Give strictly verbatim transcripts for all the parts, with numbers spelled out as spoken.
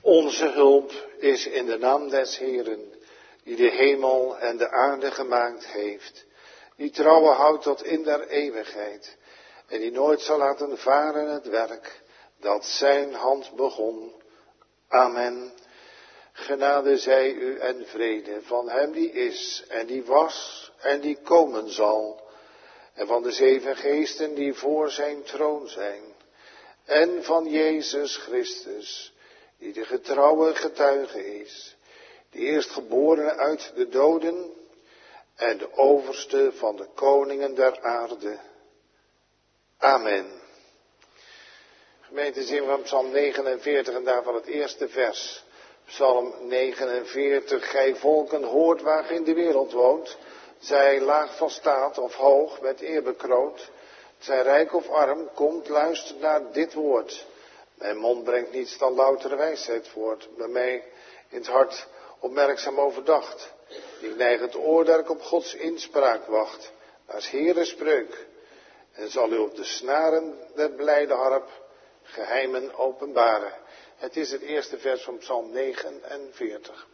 Onze hulp is in de naam des Heeren, die de hemel en de aarde gemaakt heeft, die trouwe houdt tot in der eeuwigheid en die nooit zal laten varen het werk dat zijn hand begon. Amen. Genade zij u en vrede van hem die is en die was en die komen zal, en van de zeven geesten die voor zijn troon zijn, en van Jezus Christus, die de getrouwe getuige is, die eerstgeborene uit de doden en de overste van de koningen der aarde. Amen. Gemeente, zingen we van Psalm negenenveertig en daarvan het eerste vers. Psalm negenenveertig, gij volken hoort waar ge in de wereld woont, zij laag van staat of hoog met eer bekroond, zij rijk of arm, komt luistert naar dit woord. Mijn mond brengt niets dan loutere wijsheid voort, bij mij in het hart opmerkzaam overdacht. Ik neig het oor dat ik op Gods inspraak wacht, naar 's Heere spreuk, en zal u op de snaren der blijde harp geheimen openbaren. Het is het eerste vers van Psalm negenenveertig.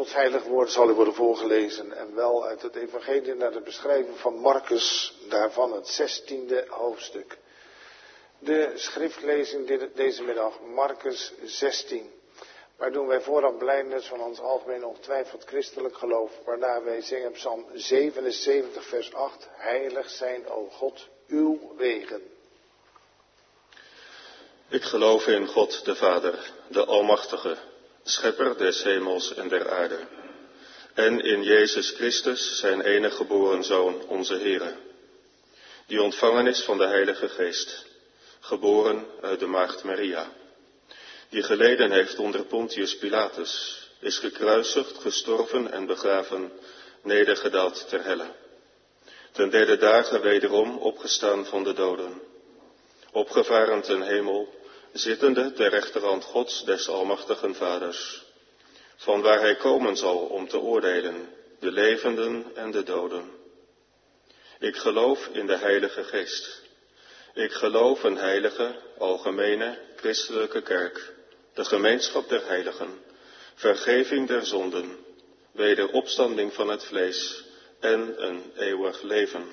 Gods heilig woord zal u worden voorgelezen en wel uit het evangelie naar de beschrijving van Marcus, daarvan het zestiende hoofdstuk. De schriftlezing deze middag, Marcus zestien. Waar doen wij vooraf blijdenis van ons algemeen ongetwijfeld christelijk geloof, waarna wij zingen Psalm zevenenzeventig vers acht, heilig zijn, o God, uw wegen. Ik geloof in God de Vader, de Almachtige, Schepper des hemels en der aarde, en in Jezus Christus, zijn enige geboren Zoon, onze Heere, die ontvangen is van de Heilige Geest, geboren uit de maagd Maria, die geleden heeft onder Pontius Pilatus, is gekruisigd, gestorven en begraven, nedergedaald ter helle. Ten derde dagen wederom opgestaan van de doden, opgevaren ten hemel, zittende ter rechterhand Gods des Almachtigen Vaders, van waar hij komen zal om te oordelen, de levenden en de doden. Ik geloof in de Heilige Geest. Ik geloof een heilige, algemene, christelijke kerk, de gemeenschap der heiligen, vergeving der zonden, wederopstanding van het vlees en een eeuwig leven.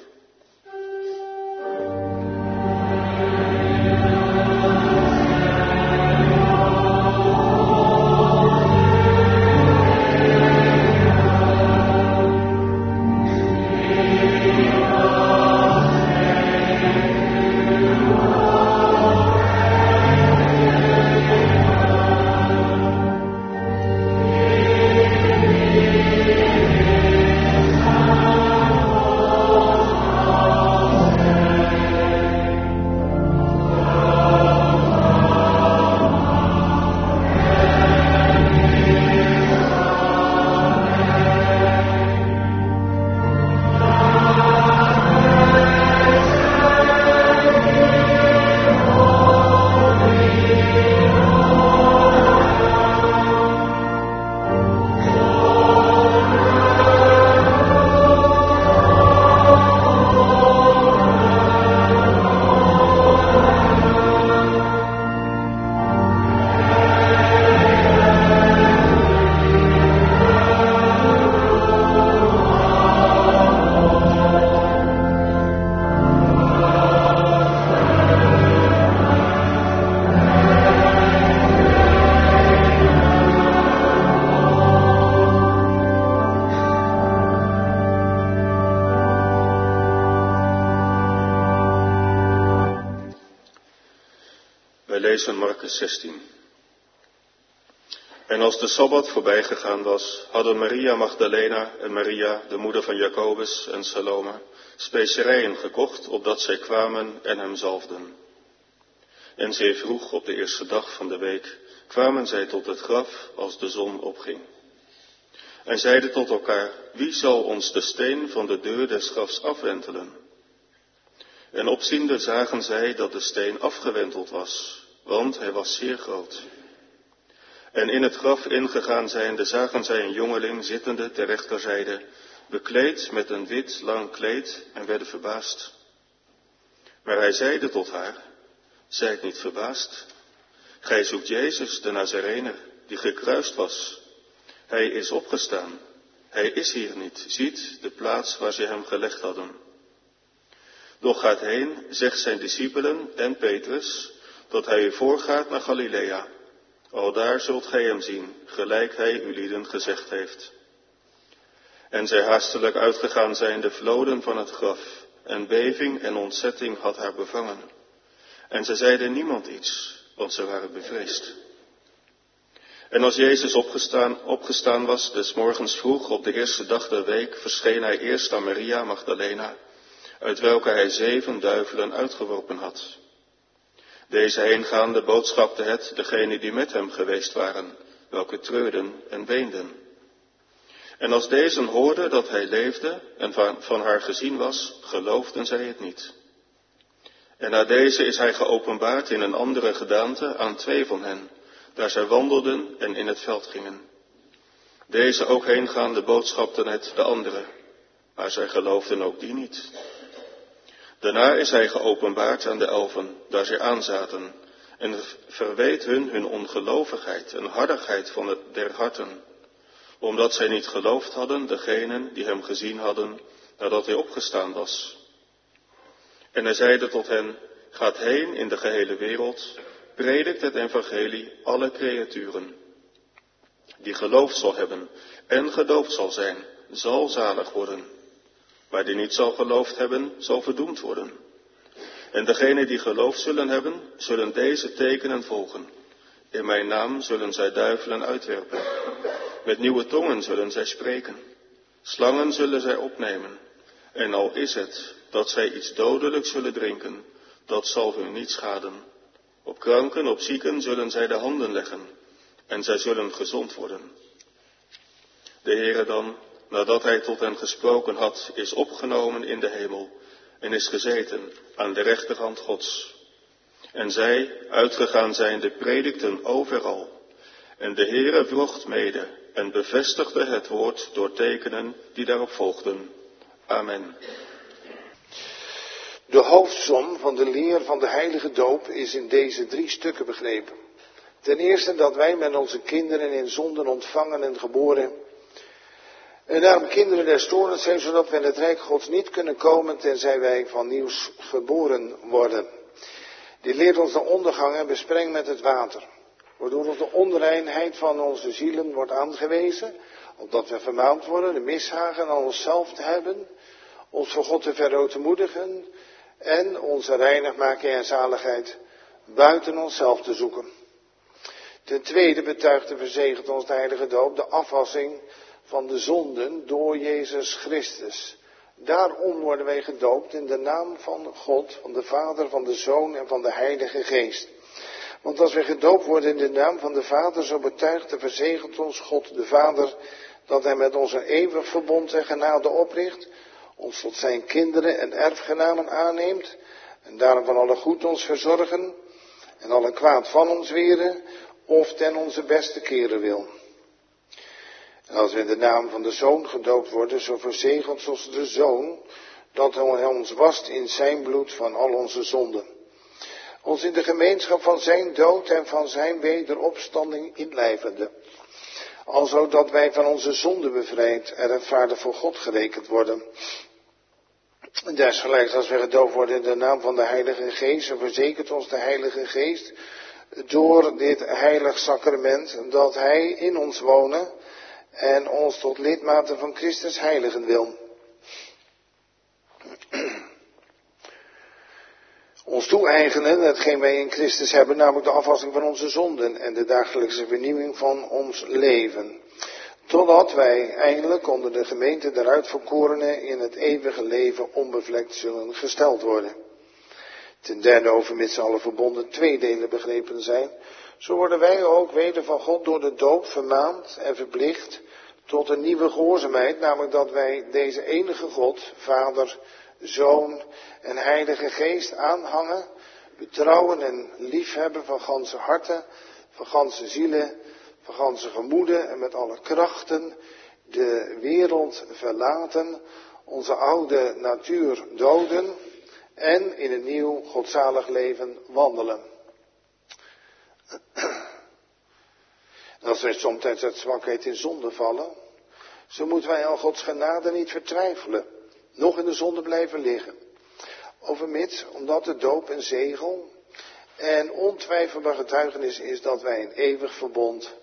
Marcus zestien. En als de Sabbat voorbij gegaan was, hadden Maria Magdalena en Maria, de moeder van Jacobus en Salome, specerijen gekocht, opdat zij kwamen en hem zalfden. En zeer vroeg op de eerste dag van de week kwamen zij tot het graf als de zon opging. En zeiden tot elkaar, wie zal ons de steen van de deur des grafs afwentelen? En opziende zagen zij dat de steen afgewenteld was, want hij was zeer groot. En in het graf ingegaan zijnde zagen zij een jongeling zittende ter rechterzijde, bekleed met een wit lang kleed, en werden verbaasd. Maar hij zeide tot haar, zijt niet verbaasd. Gij zoekt Jezus de Nazarener, die gekruist was. Hij is opgestaan. Hij is hier niet. Ziet de plaats waar ze hem gelegd hadden. Doch gaat heen, zegt zijn discipelen en Petrus, dat hij u voorgaat naar Galilea. Aldaar zult gij hem zien, gelijk hij u lieden gezegd heeft. En zij haastelijk uitgegaan zijnde vloden van het graf, en beving en ontzetting had haar bevangen. En zij zeiden niemand iets, want ze waren bevreesd. En als Jezus opgestaan, opgestaan was, des morgens vroeg op de eerste dag der week, verscheen hij eerst aan Maria Magdalena, uit welke hij zeven duivelen uitgeworpen had. Deze heengaande boodschapte het degenen die met hem geweest waren, welke treurden en weenden. En als deze hoorden dat hij leefde en van, van haar gezien was, geloofden zij het niet. En na deze is hij geopenbaard in een andere gedaante aan twee van hen, daar zij wandelden en in het veld gingen. Deze ook heengaande boodschapten het de andere, maar zij geloofden ook die niet. Daarna is hij geopenbaard aan de elfen, daar zij aanzaten, en verweet hun hun ongelovigheid en hardigheid van het der harten, omdat zij niet geloofd hadden, degenen die hem gezien hadden, nadat hij opgestaan was. En hij zeide tot hen, gaat heen in de gehele wereld, predikt het evangelie alle creaturen. Die geloofd zal hebben en gedoopt zal zijn, zal zalig worden. Maar die niet zal geloofd hebben, zal verdoemd worden. En degenen die geloofd zullen hebben, zullen deze tekenen volgen. In mijn naam zullen zij duivelen uitwerpen. Met nieuwe tongen zullen zij spreken. Slangen zullen zij opnemen. En al is het dat zij iets dodelijks zullen drinken, dat zal hun niet schaden. Op kranken, op zieken zullen zij de handen leggen. En zij zullen gezond worden. De Heere dan, nadat hij tot hen gesproken had, is opgenomen in de hemel en is gezeten aan de rechterhand Gods. En zij, uitgegaan zijnde, predikten overal. En de Heere wrocht mede en bevestigde het woord door tekenen die daarop volgden. Amen. De hoofdsom van de leer van de heilige doop is in deze drie stukken begrepen. Ten eerste dat wij met onze kinderen in zonden ontvangen en geboren en daarom kinderen des toorns zijn, zodat wij in het rijk Gods niet kunnen komen tenzij wij van nieuws geboren worden. Dit leert ons de ondergang en besprengt met het water, waardoor ons de onreinheid van onze zielen wordt aangewezen, opdat we vermaand worden de mishagen aan onszelf te hebben, ons voor God te verootmoedigen en onze reinigmaking en zaligheid buiten onszelf te zoeken. Ten tweede betuigt en verzegelt ons de heilige doop de afwassing van de zonden door Jezus Christus. Daarom worden wij gedoopt in de naam van God, van de Vader, van de Zoon en van de Heilige Geest. Want als wij gedoopt worden in de naam van de Vader, zo betuigt en verzegelt ons God de Vader dat hij met ons een eeuwig verbond en genade opricht, ons tot zijn kinderen en erfgenamen aanneemt en daarom van alle goed ons verzorgen en alle kwaad van ons weren of ten onze beste keren wil. En als we in de naam van de Zoon gedoopt worden, zo verzegelt ons de Zoon dat hij ons wast in zijn bloed van al onze zonden. Ons in de gemeenschap van zijn dood en van zijn wederopstanding inlijvende. Alzo dat wij van onze zonden bevrijd en rechtvaardig voor God gerekend worden. En desgelijks als we gedoopt worden in de naam van de Heilige Geest, zo verzekert ons de Heilige Geest door dit heilig sacrament dat hij in ons wonen en ons tot lidmaten van Christus heiligen wil. Ons toe-eigenen, hetgeen wij in Christus hebben, namelijk de afwassing van onze zonden en de dagelijkse vernieuwing van ons leven. Totdat wij eindelijk onder de gemeente der uitverkorenen in het eeuwige leven onbevlekt zullen gesteld worden. Ten derde, overmits alle verbonden twee delen begrepen zijn, zo worden wij ook weder van God door de doop vermaand en verplicht tot een nieuwe gehoorzaamheid, namelijk dat wij deze enige God, Vader, Zoon en Heilige Geest aanhangen, betrouwen en liefhebben van ganse harten, van ganse zielen, van ganse gemoeden en met alle krachten de wereld verlaten, onze oude natuur doden en in een nieuw godzalig leven wandelen. En als wij soms uit zwakheid in zonde vallen, zo moeten wij aan Gods genade niet vertwijfelen, nog in de zonde blijven liggen. Overmits, omdat de doop een zegel en ontwijfelbaar getuigenis is dat wij een eeuwig verbond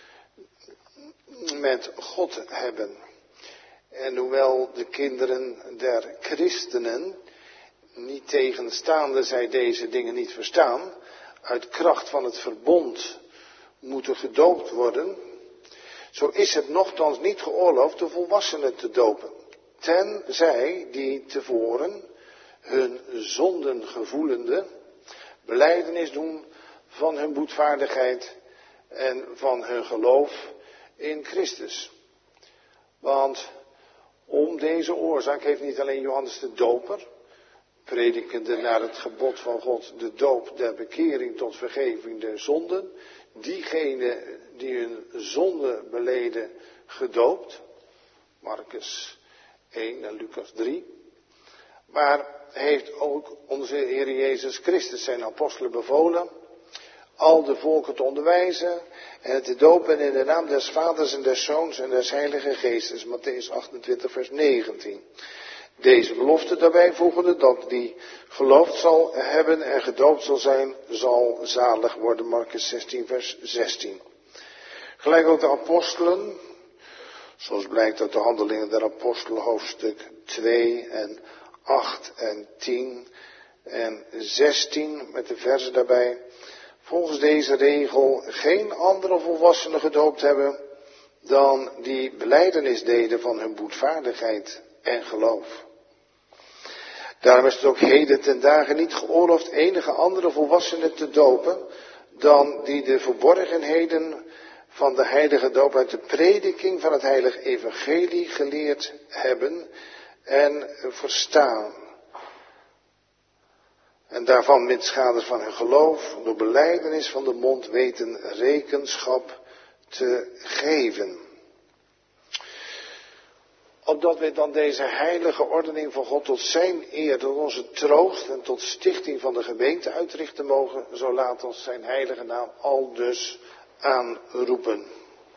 met God hebben. En hoewel de kinderen der christenen, niet tegenstaande zij deze dingen niet verstaan, uit kracht van het verbond moeten gedoopt worden, zo is het nochtans niet geoorloofd de volwassenen te dopen. Tenzij die tevoren hun zonden gevoelende belijdenis doen van hun boetvaardigheid en van hun geloof in Christus. Want om deze oorzaak heeft niet alleen Johannes de Doper, predikende naar het gebod van God de doop der bekering tot vergeving der zonden, diegenen die hun zonde beleden gedoopt, Marcus één en Lucas drie, maar heeft ook onze Heer Jezus Christus zijn apostelen bevolen al de volken te onderwijzen en te dopen in de naam des Vaders en des Zoons en des Heilige Geestes. Mattheüs achtentwintig vers negentien. Deze belofte daarbij voegende dat die geloofd zal hebben en gedoopt zal zijn, zal zalig worden. Marcus zestien vers zestien. Gelijk ook de apostelen, zoals blijkt uit de Handelingen der Apostelen hoofdstuk twee en acht en tien en zestien met de verzen daarbij. Volgens deze regel geen andere volwassenen gedoopt hebben dan die belijdenis deden van hun boetvaardigheid en geloof. Daarom is het ook heden ten dagen niet geoorloofd enige andere volwassenen te dopen dan die de verborgenheden van de heilige doop uit de prediking van het heilige evangelie geleerd hebben en verstaan. En daarvan met schade van hun geloof door belijdenis van de mond weten rekenschap te geven. Opdat wij dan deze heilige ordening van God tot zijn eer, tot onze troost en tot stichting van de gemeente uitrichten mogen, zo laat ons zijn heilige naam aldus aanroepen.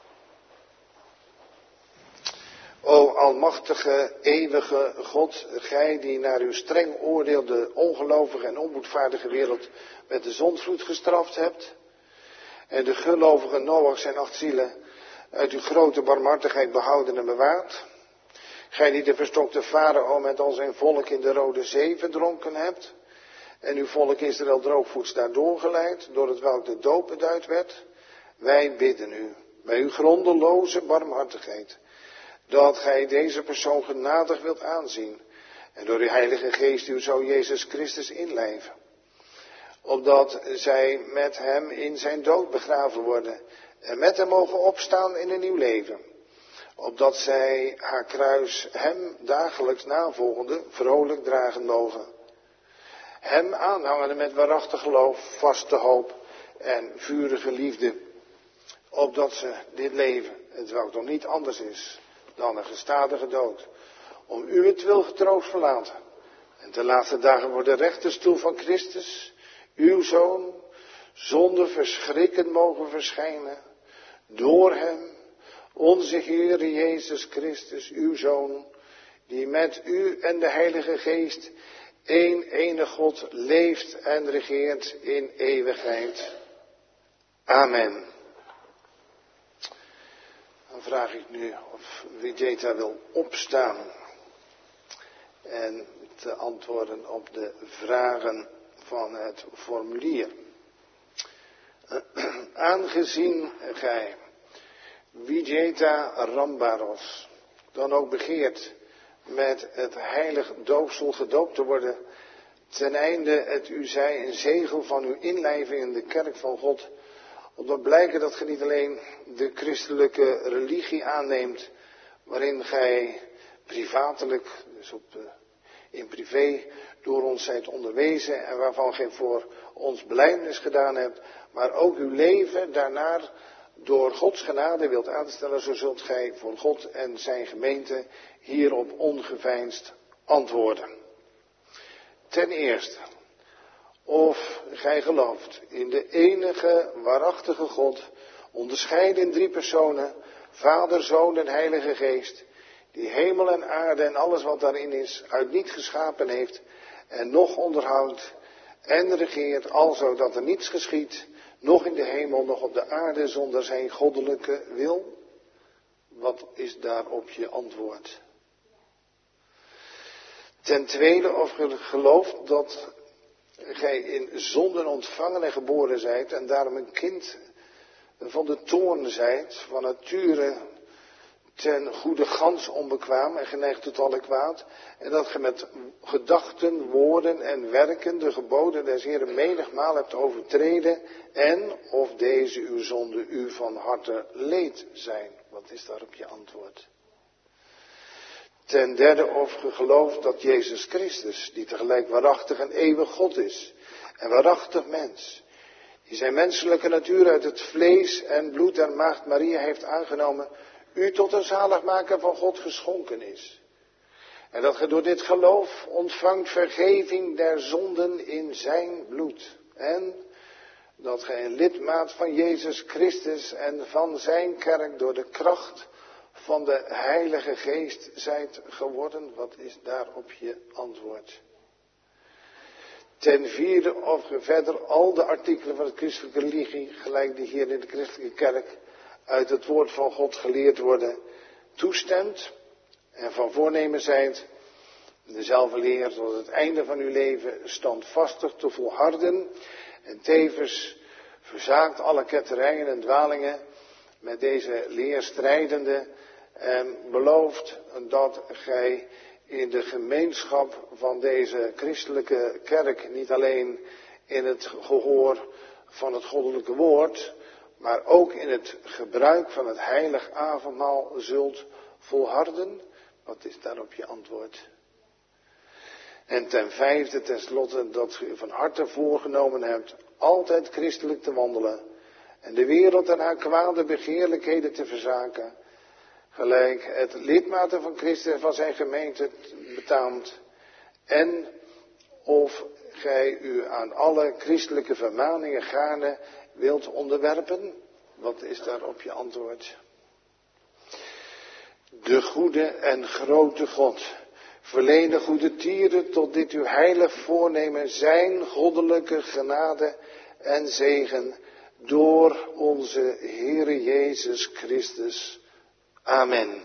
O almachtige, eeuwige God, gij die naar uw streng oordeel de ongelovige en onboedvaardige wereld met de zondvloed gestraft hebt, en de gelovige Noach zijn acht zielen uit uw grote barmhartigheid behouden en bewaard, gij die de verstokte Farao met al zijn volk in de Rode Zee verdronken hebt, en uw volk Israël droogvoets daardoor geleid, door het welk de doop beduid werd, wij bidden u, bij uw grondeloze barmhartigheid, dat gij deze persoon genadig wilt aanzien, en door uw heilige geest uw zoon Jezus Christus inlijven, opdat zij met hem in zijn dood begraven worden, en met hem mogen opstaan in een nieuw leven, opdat zij haar kruis hem dagelijks navolgende vrolijk dragen mogen, hem aanhangende met waarachtig geloof, vaste hoop en vurige liefde, opdat ze dit leven, het welk nog niet anders is dan een gestadige dood, om uwentwil getroost verlaten, en de laatste dagen voor de rechterstoel van Christus, uw Zoon, zonder verschrikken mogen verschijnen, door hem, onze Heer Jezus Christus, uw Zoon, die met u en de Heilige Geest één enige God leeft en regeert in eeuwigheid. Amen. Dan vraag ik nu of Widjeta wil opstaan en te antwoorden op de vragen van het formulier. Aangezien gij Widjeta Rambaros dan ook begeert met het heilig doopsel gedoopt te worden, ten einde het u zij een zegel van uw inlijving in de kerk van God, opdat blijken dat gij niet alleen de christelijke religie aanneemt, waarin gij privatelijk, dus op de, in privé, door ons zijt onderwezen en waarvan gij voor ons belijdenis gedaan hebt, maar ook uw leven daarnaar door Gods genade wilt aanstellen, zo zult gij voor God en zijn gemeente hierop ongeveinsd antwoorden. Ten eerste, of gij gelooft in de enige waarachtige God, onderscheiden in drie personen, Vader, Zoon en Heilige Geest, die hemel en aarde en alles wat daarin is, uit niet geschapen heeft en nog onderhoudt en regeert, alzo dat er niets geschiedt, nog in de hemel, nog op de aarde, zonder zijn goddelijke wil? Wat is daarop je antwoord? Ten tweede, of gij gelooft dat gij in zonden ontvangen en geboren zijt en daarom een kind van de toorn zijt, van nature ten goede gans onbekwaam en geneigd tot alle kwaad, en dat gij met gedachten, woorden en werken de geboden des Heeren menigmaal hebt overtreden, en of deze uw zonde u van harte leed zijn. Wat is daarop je antwoord? Ten derde, of ge gelooft dat Jezus Christus, die tegelijk waarachtig en eeuwig God is, en waarachtig mens, die zijn menselijke natuur uit het vlees en bloed der maagd Maria heeft aangenomen, u tot een zaligmaker van God geschonken is. En dat ge door dit geloof ontvangt vergeving der zonden in zijn bloed. En dat gij een lidmaat van Jezus Christus en van zijn kerk door de kracht van de Heilige Geest zijt geworden? Wat is daarop je antwoord? Ten vierde, of ge verder al de artikelen van de christelijke religie, gelijk die hier in de christelijke kerk uit het woord van God geleerd worden, toestemt en van voornemen zijt dezelfde leer tot het einde van uw leven standvastig te volharden en tevens verzaakt alle ketterijen en dwalingen met deze leer strijdende en belooft dat gij in de gemeenschap van deze christelijke kerk niet alleen in het gehoor van het goddelijke woord, maar ook in het gebruik van het heilig avondmaal zult volharden? Wat is daarop je antwoord? En ten vijfde, tenslotte, dat u van harte voorgenomen hebt altijd christelijk te wandelen en de wereld en haar kwade begeerlijkheden te verzaken, gelijk het lidmaten van Christus en van zijn gemeente betaamt, en of gij u aan alle christelijke vermaningen gaarne wilt onderwerpen? Wat is daarop je antwoord? De goede en grote God, verlenen goede tieren tot dit uw heilig voornemen zijn goddelijke genade en zegen door onze Heere Jezus Christus. Amen.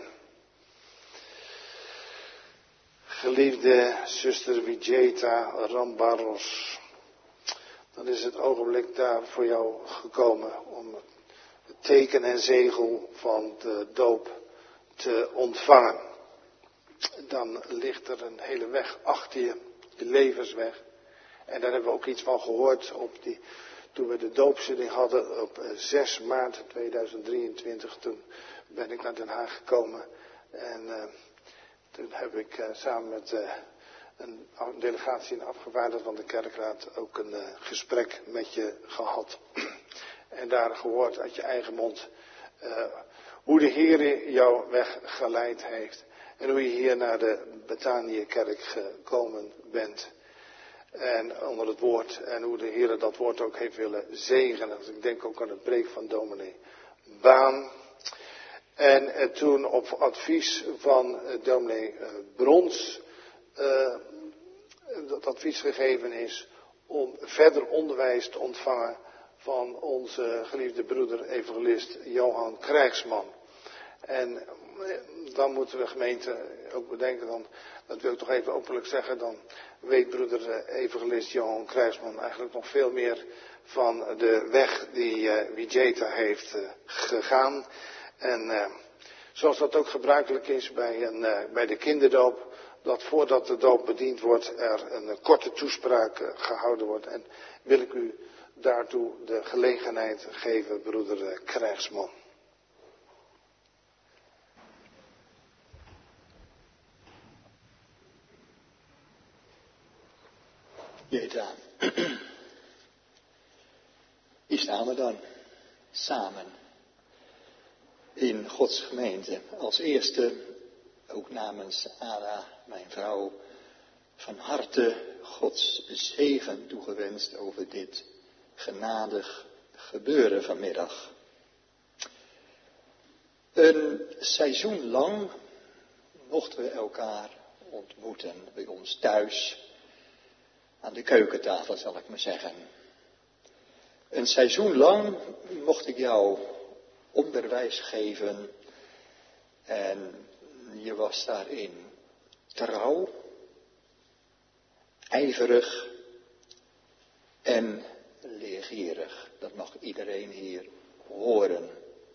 Geliefde zuster Wijeta Rambarros, dan is het ogenblik daar voor jou gekomen om het teken en zegel van de doop te ontvangen. Dan ligt er een hele weg achter je, de levensweg. En daar hebben we ook iets van gehoord op die, toen we de doopzitting hadden op zes maart tweeduizend drieëntwintig. Toen ben ik naar Den Haag gekomen en uh, toen heb ik uh, samen met uh, een delegatie en afgevaardigd van de kerkraad ook een uh, gesprek met je gehad. En daar gehoord uit je eigen mond uh, hoe de Heer jou weggeleid heeft. En hoe je hier naar de Betaniëkerk gekomen bent. En onder het woord. En hoe de Heer dat woord ook heeft willen zegenen. Dus ik denk ook aan het preek van dominee Baan. En eh, toen op advies van eh, dominee eh, Brons. Eh, dat advies gegeven is om verder onderwijs te ontvangen van onze geliefde broeder evangelist Johan Krijgsman. En dan moeten we gemeente ook bedenken, dan, dat wil ik toch even openlijk zeggen, dan weet broeder evangelist Johan Krijgsman eigenlijk nog veel meer van de weg die uh, Wijeta heeft uh, gegaan. En uh, zoals dat ook gebruikelijk is bij, een, uh, bij de kinderdoop, dat voordat de doop bediend wordt er een uh, korte toespraak uh, gehouden wordt. En wil ik u daartoe de gelegenheid geven, broeder uh, Krijgsman. Wijeta, hier staan we dan, samen, in Gods gemeente. Als eerste, ook namens Ada, mijn vrouw, van harte Gods zegen toegewenst over dit genadig gebeuren vanmiddag. Een seizoen lang mochten we elkaar ontmoeten bij ons thuis. Aan de keukentafel, zal ik maar zeggen. Een seizoen lang mocht ik jou onderwijs geven. En je was daarin trouw, ijverig en leergierig. Dat mag iedereen hier horen.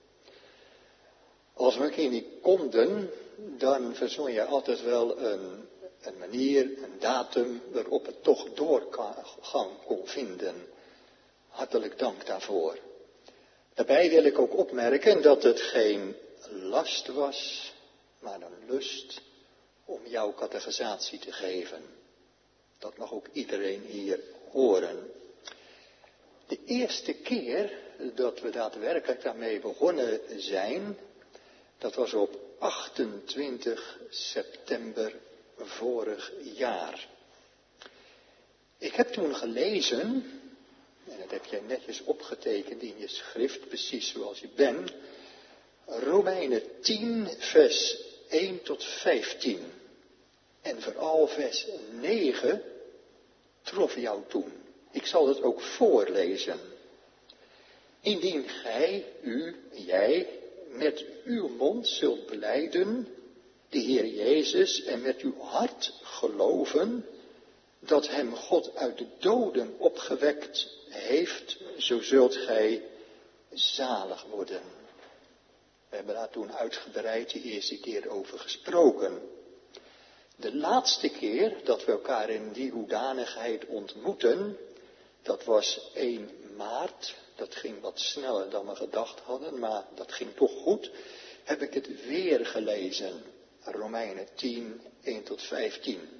Als we een keer niet konden, dan verzon je altijd wel een... Een manier, een datum waarop het toch doorgang kon vinden. Hartelijk dank daarvoor. Daarbij wil ik ook opmerken dat het geen last was, maar een lust om jouw catechisatie te geven. Dat mag ook iedereen hier horen. De eerste keer dat we daadwerkelijk daarmee begonnen zijn, dat was op achtentwintig september vorig jaar. Ik heb toen gelezen En dat heb jij netjes opgetekend in je schrift, precies zoals je bent. Romeinen tien, vers één tot vijftien. En vooral vers negen trof jou toen. Ik zal het ook voorlezen. Indien gij, u, jij, met uw mond zult belijden de Heer Jezus en met uw hart geloven dat hem God uit de doden opgewekt heeft, zo zult gij zalig worden. We hebben daar toen uitgebreid de eerste keer over gesproken. De laatste keer dat we elkaar in die hoedanigheid ontmoeten, dat was één maart. Dat ging wat sneller dan we gedacht hadden, maar dat ging toch goed. Heb ik het weer gelezen. Romeinen tien, één tot vijftien.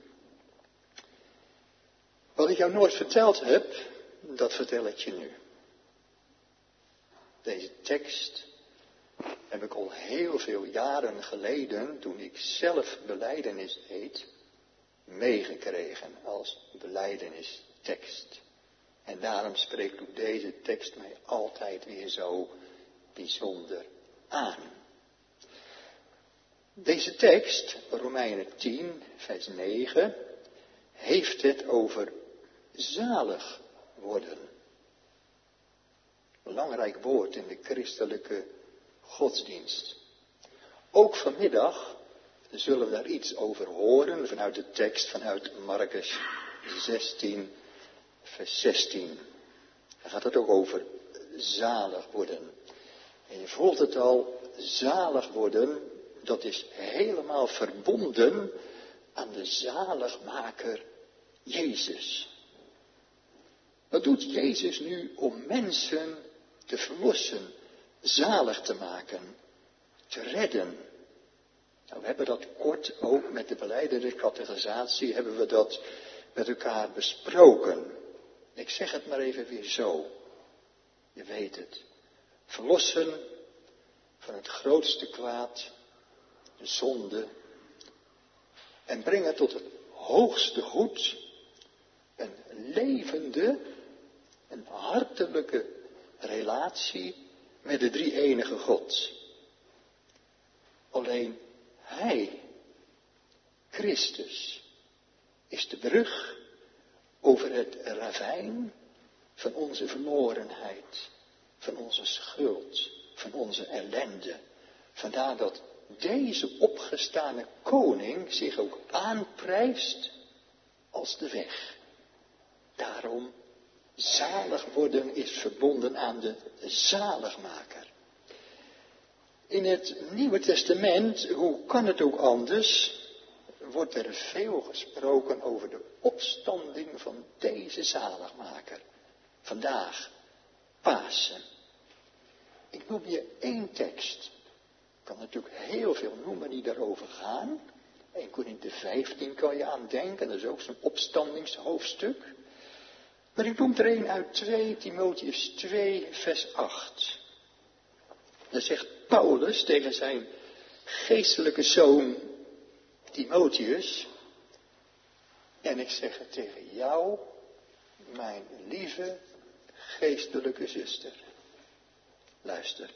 Wat ik jou nooit verteld heb, dat vertel ik je nu. Deze tekst heb ik al heel veel jaren geleden, toen ik zelf belijdenis deed, meegekregen als belijdenistekst. En daarom spreekt ook deze tekst mij altijd weer zo bijzonder aan. Deze tekst, Romeinen tien, vers negen, heeft het over zalig worden. Belangrijk woord in de christelijke godsdienst. Ook vanmiddag zullen we daar iets over horen vanuit de tekst vanuit Markus zestien, vers zestien. Daar gaat het ook over zalig worden. En je voelt het al, zalig worden, dat is helemaal verbonden aan de zaligmaker Jezus. Wat doet Jezus nu om mensen te verlossen, zalig te maken, te redden? Nou, we hebben dat kort, ook met de belijdenis catechisatie, hebben we dat met elkaar besproken. Ik zeg het maar even weer zo. Je weet het. Verlossen van het grootste kwaad, de zonde. En brengen tot het hoogste goed. Een levende, een hartelijke relatie met de drie-enige God. Alleen Hij, Christus, is de brug over het ravijn van onze verlorenheid, van onze schuld, van onze ellende. Vandaar dat deze opgestane koning zich ook aanprijst als de weg. Daarom, zalig worden is verbonden aan de zaligmaker. In het Nieuwe Testament, hoe kan het ook anders, wordt er veel gesproken over de opstanding van deze zaligmaker. Vandaag, Pasen. Ik noem je één tekst. Ik kan natuurlijk heel veel noemen die daarover gaan. Eerste Korinthe vijftien kan je aan denken, dat is ook zo'n opstandingshoofdstuk. Maar ik noem er een uit twee Timotheus twee, vers acht. Dan zegt Paulus tegen zijn geestelijke zoon Timotheus, en ik zeg het tegen jou, mijn lieve geestelijke zuster. Luister.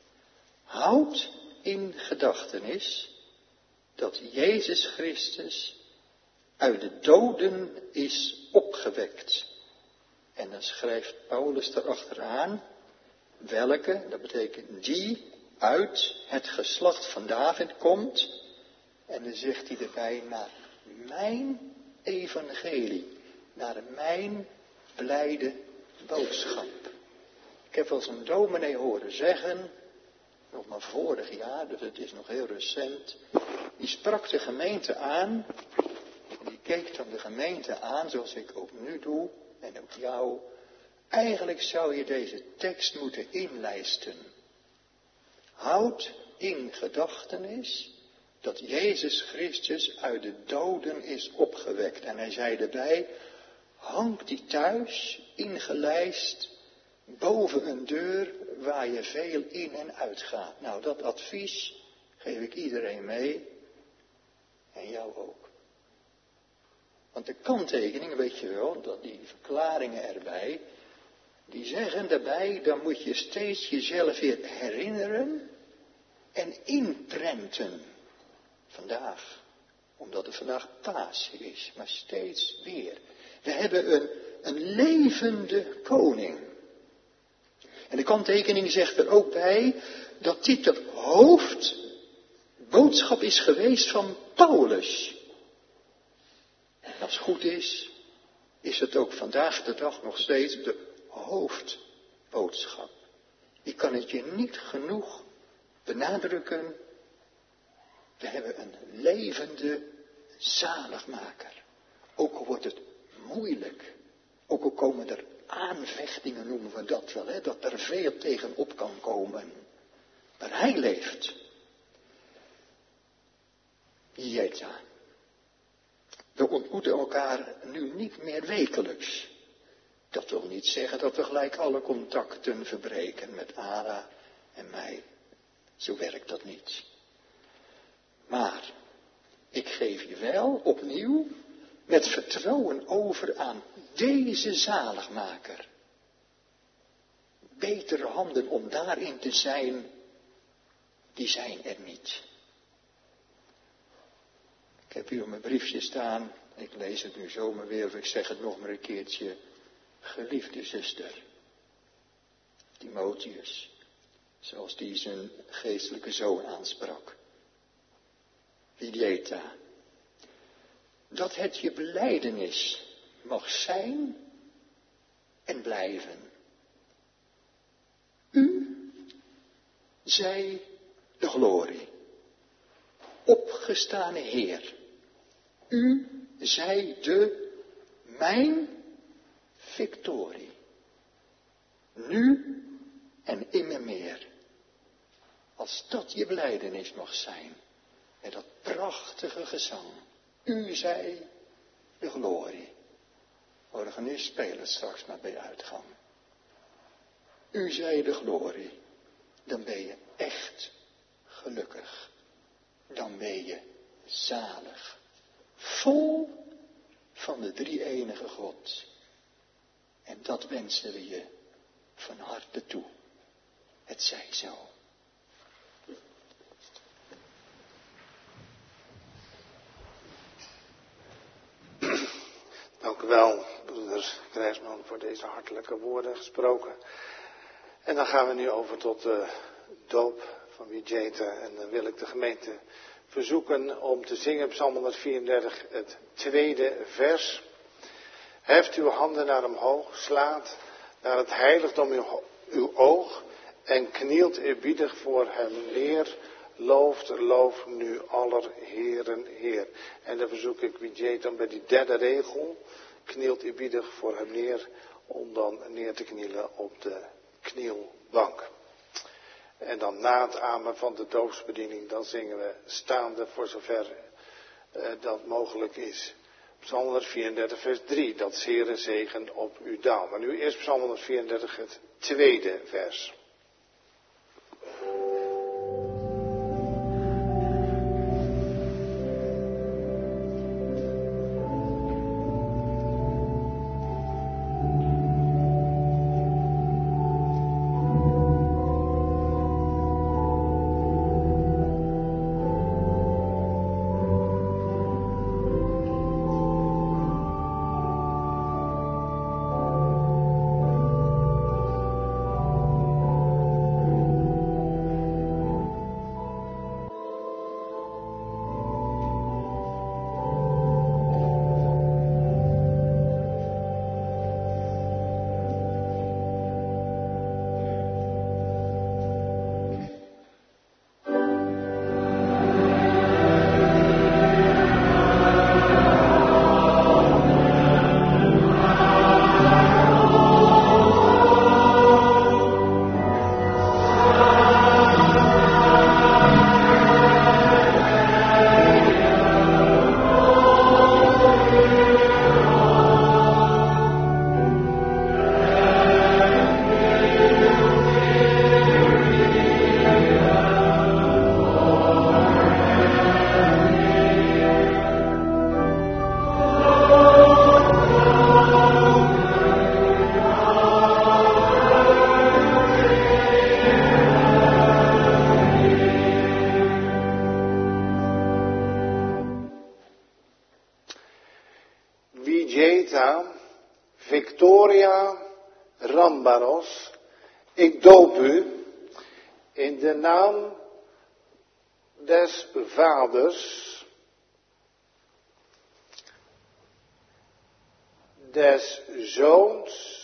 Houd in gedachtenis dat Jezus Christus uit de doden is opgewekt. En dan schrijft Paulus erachteraan, welke, dat betekent die, uit het geslacht van David komt. En dan zegt hij erbij, naar mijn evangelie, naar mijn blijde boodschap. Ik heb wel eens een dominee horen zeggen, nog maar vorig jaar, dus het is nog heel recent, die sprak de gemeente aan, die keek dan de gemeente aan, zoals ik ook nu doe, en ook jou. Eigenlijk zou je deze tekst moeten inlijsten. Houd in gedachtenis dat Jezus Christus uit de doden is opgewekt. En hij zei erbij, hang die thuis ingelijst boven een deur waar je veel in en uit gaat. Nou, dat advies geef ik iedereen mee en jou ook. Want de kanttekening, weet je wel, dat die verklaringen erbij, Die zeggen daarbij, dan moet je steeds jezelf weer herinneren en inprenten. Vandaag, omdat het vandaag Pasen is, maar steeds weer. We hebben een, een levende koning. En de kanttekening zegt er ook bij dat dit de hoofdboodschap is geweest van Paulus. En als het goed is, is het ook vandaag de dag nog steeds de hoofdboodschap. Ik kan het je niet genoeg benadrukken. We hebben een levende zaligmaker. Ook al wordt het moeilijk. Ook al komen er aanvechtingen, noemen we dat wel. Hè, dat er veel tegenop kan komen. Maar hij leeft. Jeta. We ontmoeten elkaar nu niet meer wekelijks. Dat wil niet zeggen dat we gelijk alle contacten verbreken met Ara en mij. Zo werkt dat niet. Maar ik geef je wel opnieuw met vertrouwen over aan deze zaligmaker. Betere handen om daarin te zijn, die zijn er niet. Ik heb hier op mijn briefje staan, ik lees het nu zomaar weer, of ik zeg het nog maar een keertje. Geliefde zuster, Timotheus, zoals die zijn geestelijke zoon aansprak. Vidieta, dat het je belijdenis mag zijn en blijven. U zij de glorie, opgestane Heer. U zij de mijn victorie. Nu en immer meer. Als dat je belijdenis mag zijn. Met dat prachtige gezang. U zij de glorie. Organist spelen straks maar bij uitgang. U zij de glorie. Dan ben je echt gelukkig. Dan ben je zalig. Vol van de drie-enige God. En dat wensen we je van harte toe. Het zij zo. Dank u wel, broeder Krijsman, voor deze hartelijke woorden gesproken. En dan gaan we nu over tot de doop van Wiegeta. En dan wil ik de gemeente verzoeken om te zingen Psalm honderdvierendertig, het tweede vers. Heft uw handen naar omhoog, slaat naar het heiligdom uw, uw oog en knielt eerbiedig voor hem neer. Looft, loof nu aller heren Heer. En dan verzoek ik Wiegeta om bij die derde regel, knielt eerbiedig voor hem neer, om dan neer te knielen op de knielbank. En dan na het amen van de doopsbediening, dan zingen we staande voor zover uh, dat mogelijk is. Psalm honderdvierendertig vers drie, dat zere zegen op u daal. Maar nu eerst Psalm honderdvierendertig het tweede vers. Noah Rambaros, ik doop u in de naam des Vaders, des Zoons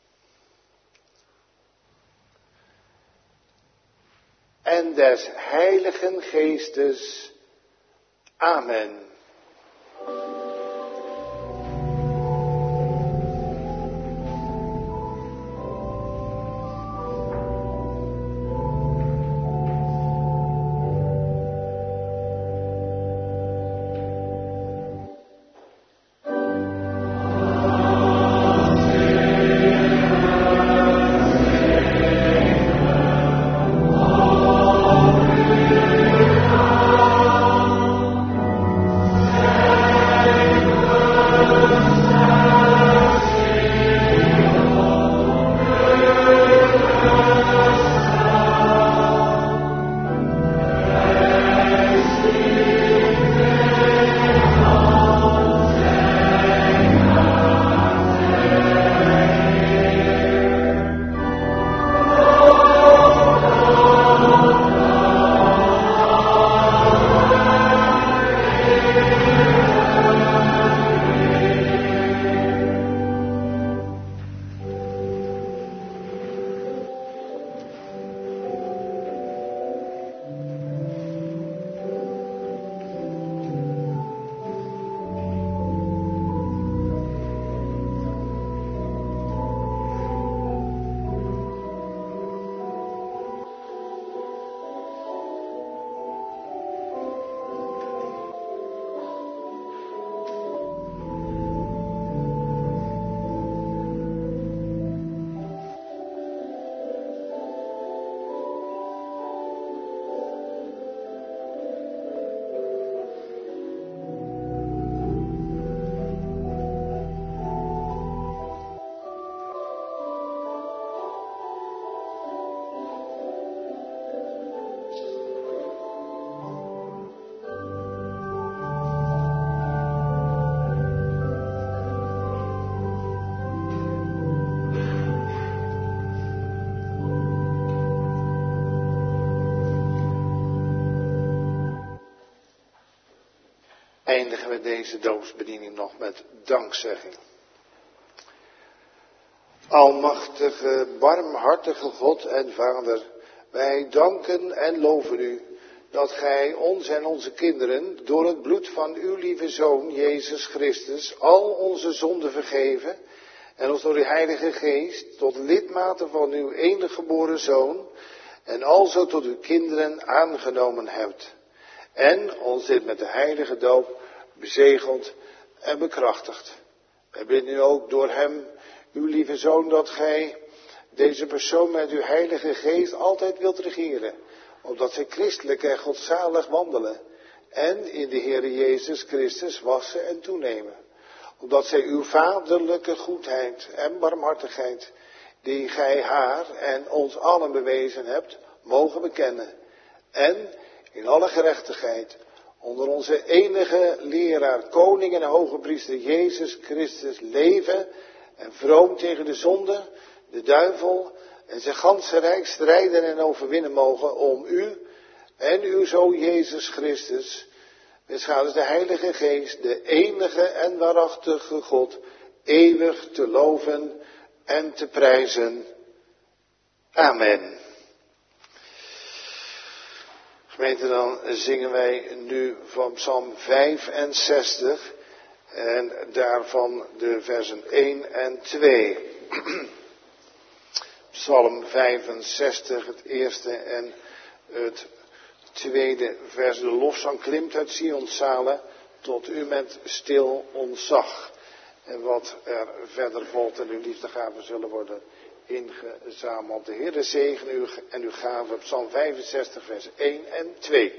en des Heiligen Geestes. Amen. Eindigen we deze doopsbediening nog met dankzegging. Almachtige, barmhartige God en Vader, wij danken en loven u dat gij ons en onze kinderen door het bloed van uw lieve Zoon, Jezus Christus, al onze zonden vergeven en ons door uw Heilige Geest tot lidmaten van uw enige geboren Zoon en alzo tot uw kinderen aangenomen hebt. En ons dit met de heilige doop bezegeld en bekrachtigd. Wij bidden u ook door hem, uw lieve Zoon, dat gij deze persoon met uw Heilige Geest altijd wilt regeren, opdat zij christelijk en godzalig wandelen en in de Heere Jezus Christus wassen en toenemen. Opdat zij uw vaderlijke goedheid en barmhartigheid, die gij haar en ons allen bewezen hebt, mogen bekennen. En in alle gerechtigheid onder onze enige leraar, koning en hoge priester Jezus Christus leven en vroom tegen de zonde, de duivel en zijn ganse rijk strijden en overwinnen mogen om u en uw Zoon Jezus Christus, met de Heilige Geest, de enige en waarachtige God, eeuwig te loven en te prijzen. Amen. Gemeente, dan zingen wij nu van Psalm vijfenzestig en daarvan de versen één en twee. Psalm vijfenzestig, het eerste en het tweede vers. De lofzang klimt uit Sions zalen tot u met stil ontzag. En wat er verder volgt en uw liefdegaven zullen worden ingezameld. De Heere zegen u en uw gaven. Psalm vijfenzestig vers één en twee.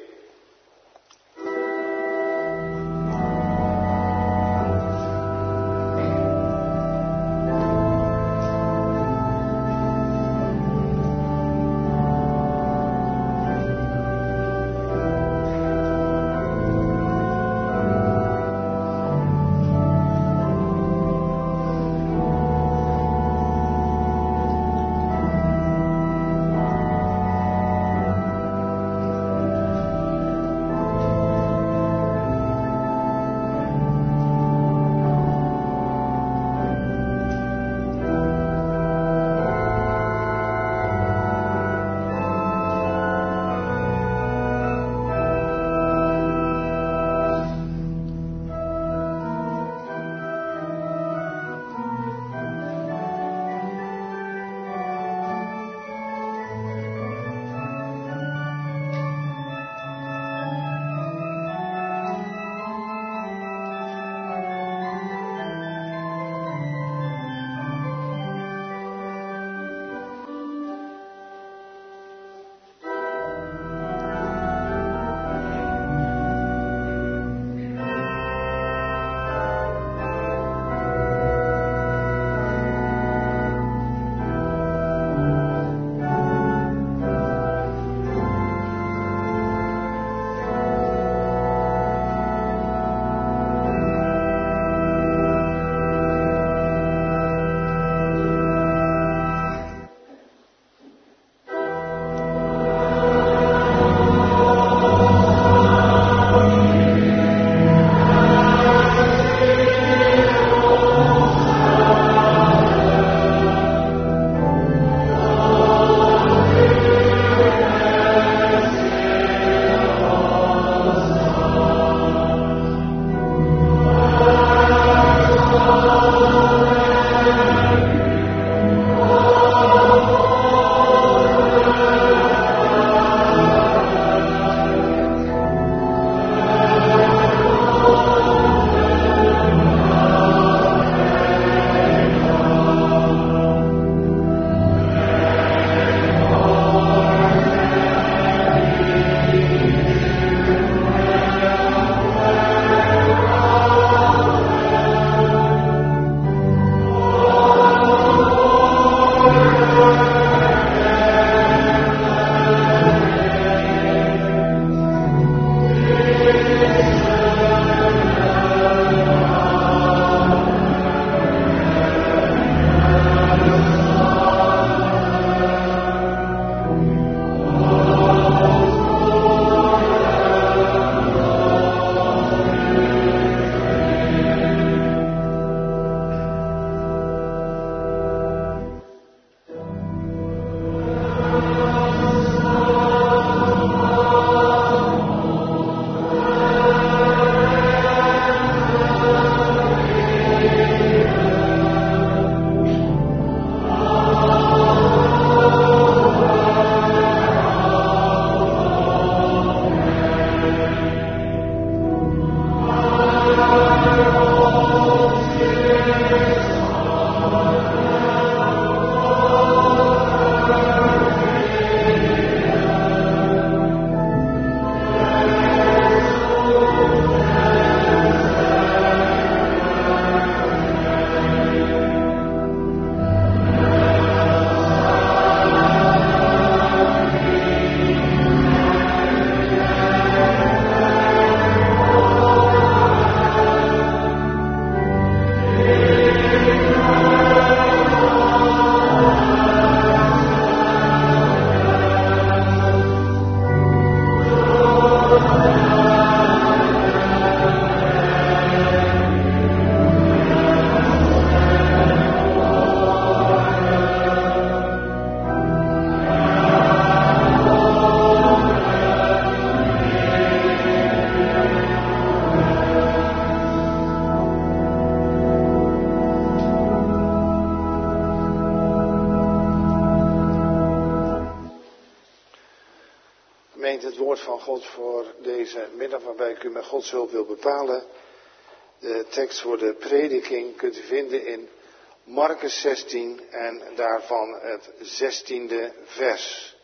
Gemeente, het woord van God voor deze middag waarbij ik u met Gods hulp wil bepalen. De tekst voor de prediking kunt u vinden in Markus zestien en daarvan het zestiende vers.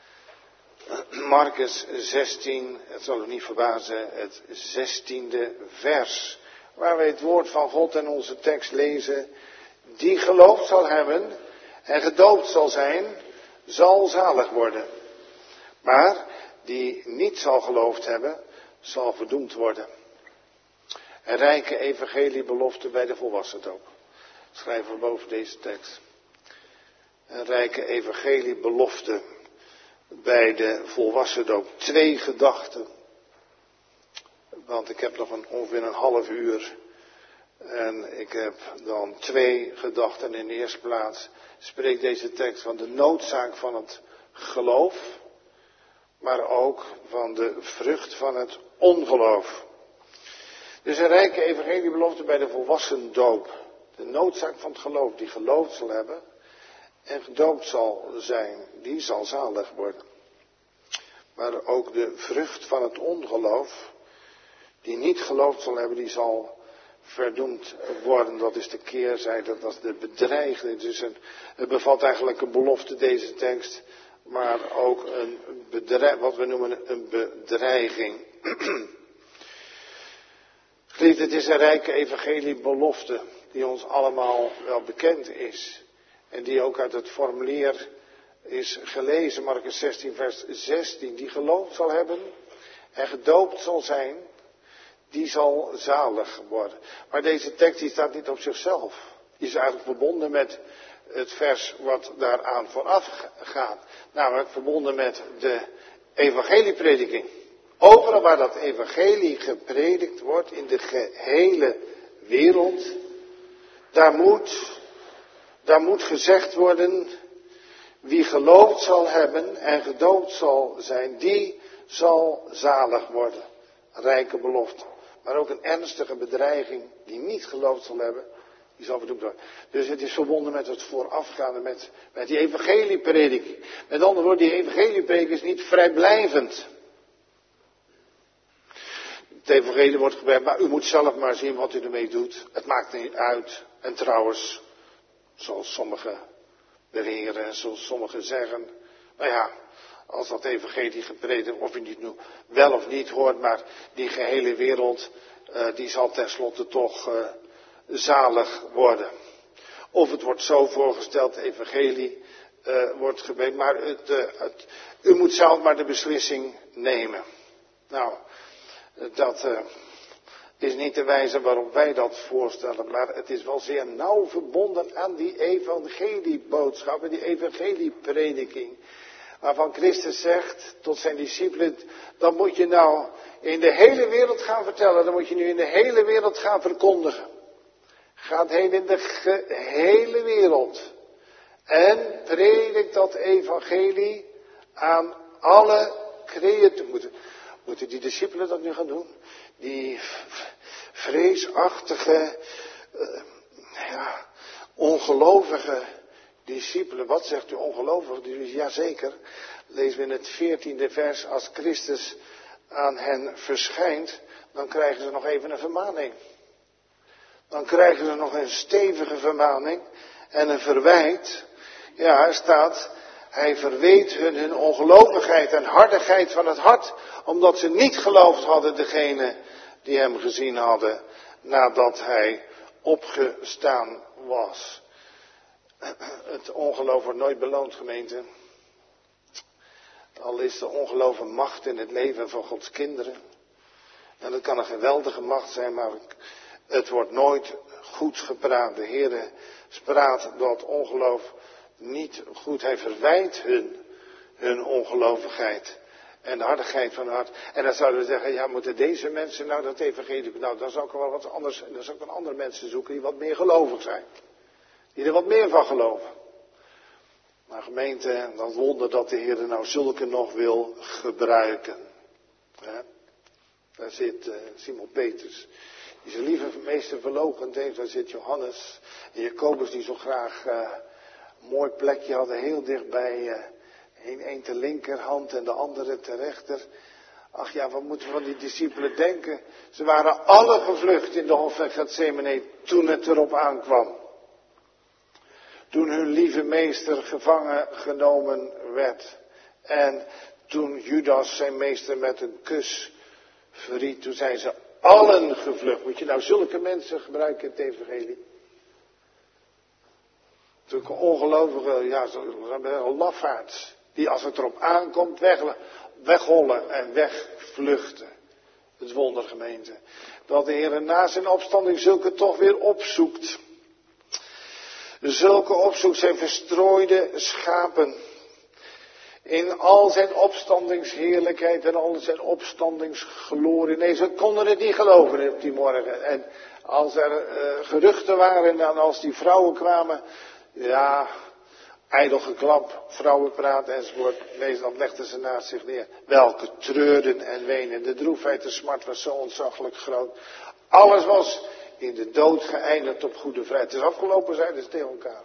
Markus zestien, het zal u niet verbazen, het zestiende vers. Waar wij het woord van God en onze tekst lezen. Die geloofd zal hebben en gedoopt zal zijn, zal zalig worden. Maar die niet zal geloofd hebben, zal verdoemd worden. Een rijke evangeliebelofte bij de volwassendoop. Schrijven we boven deze tekst. Een rijke evangeliebelofte bij de volwassendoop. Twee gedachten. Want ik heb nog een, ongeveer een half uur. En ik heb dan twee gedachten. In de eerste plaats spreekt deze tekst van de noodzaak van het geloof. Maar ook van de vrucht van het ongeloof. Dus een rijke evangeliebelofte bij de volwassendoop. De noodzaak van het geloof, die geloofd zal hebben en gedoopt zal zijn, die zal zalig worden. Maar ook de vrucht van het ongeloof, die niet geloofd zal hebben, die zal verdoemd worden. Dat is de keerzijde, dat is de bedreiging. Dus een, het bevat eigenlijk een belofte, deze tekst, maar ook een bedreiging, wat we noemen een bedreiging. Geliefd, het is een rijke evangeliebelofte die ons allemaal wel bekend is. En die ook uit het formulier is gelezen, Markus zestien vers zestien. Die geloofd zal hebben en gedoopt zal zijn, die zal zalig worden. Maar deze tekst die staat niet op zichzelf. Die is eigenlijk verbonden met het vers wat daaraan vooraf gaat. Namelijk verbonden met de evangelieprediking. Overal waar dat evangelie gepredikt wordt in de gehele wereld, daar moet, daar moet gezegd worden, wie geloofd zal hebben en gedoopt zal zijn, die zal zalig worden. Een rijke belofte. Maar ook een ernstige bedreiging, die niet geloofd zal hebben, die zal verdoemd worden. Dus het is verbonden met het voorafgaande, met, met die evangelieprediking. Met andere woorden, die evangelieprediking is niet vrijblijvend. Het evangelie wordt gewerkt, maar u moet zelf maar zien wat u ermee doet. Het maakt niet uit. En trouwens, zoals sommigen beweren en zoals sommigen zeggen, nou ja, als dat evangelie gepredikt, of u niet nu wel of niet hoort, maar die gehele wereld, uh, die zal tenslotte toch uh, zalig worden. Of het wordt zo voorgesteld, het evangelie uh, wordt gepredikt, maar het, uh, het, u moet zelf maar de beslissing nemen. Nou, dat uh, is niet de wijze waarop wij dat voorstellen, maar het is wel zeer nauw verbonden aan die evangelieboodschap en die evangelieprediking. Waarvan Christus zegt tot zijn discipelen, dan moet je nou in de hele wereld gaan vertellen, dan moet je nu in de hele wereld gaan verkondigen. Gaat heen in de gehele wereld en predik dat evangelie aan alle creaturen. Moeten die discipelen dat nu gaan doen? Die vreesachtige, uh, ja, ongelovige discipelen. Wat zegt u ongelovig? Dus jazeker. Lezen we in het veertiende vers. Als Christus aan hen verschijnt, dan krijgen ze nog even een vermaning. Dan krijgen ze nog een stevige vermaning en een verwijt. Ja, er staat, hij verweet hun hun ongelovigheid en hardigheid van het hart, omdat ze niet geloofd hadden, degene die hem gezien hadden, nadat hij opgestaan was. Het ongeloof wordt nooit beloond, gemeente. Al is de ongeloof een macht in het leven van Gods kinderen. En dat kan een geweldige macht zijn, maar het wordt nooit goed gepraat. De Heere spraat dat ongeloof niet goed. Hij verwijt hun, hun ongelovigheid en de hardigheid van het hart. En dan zouden we zeggen, ja, moeten deze mensen nou dat evangelie, nou dan zou ik wel wat anders, dan zou ik wel andere mensen zoeken die wat meer gelovig zijn. Die er wat meer van geloven. Maar gemeente, dan wonder dat de Heer nou zulke nog wil gebruiken. He? Daar zit uh, Simon Petrus, die zijn lieve meester verloochend heeft. Daar zit Johannes en Jacobus, die zo graag uh, een mooi plekje hadden, heel dicht bij, uh, Eén een ter linkerhand en de andere ter rechter. Ach ja, wat moeten we van die discipelen denken? Ze waren alle gevlucht in de hof van Gethsemane toen het erop aankwam. Toen hun lieve meester gevangen genomen werd. En toen Judas zijn meester met een kus verried, toen zijn ze allen gevlucht. Moet je nou zulke mensen gebruiken in het evangelie? Zulke ongelovigen, ja, zo'n lafaards. Die als het erop aankomt weg, weghollen en wegvluchten. Het wondergemeente. Dat de Heer na zijn opstanding zulke toch weer opzoekt. Zulke opzoekt zijn verstrooide schapen. In al zijn opstandingsheerlijkheid en al zijn opstandingsglorie. Nee, ze konden het niet geloven op die morgen. En als er uh, geruchten waren en als die vrouwen kwamen, ja, ijdel geklap, vrouwenpraat enzovoort. Meestal legden ze naast zich neer. Welke treurden en wenen. De droefheid, de smart was zo ontzaglijk groot. Alles was in de dood geëindigd op goede vrijheid. Het is afgelopen, zeiden ze tegen elkaar.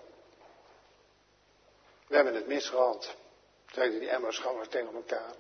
We hebben het misgehad, zeiden die Emmausgangers tegen elkaar.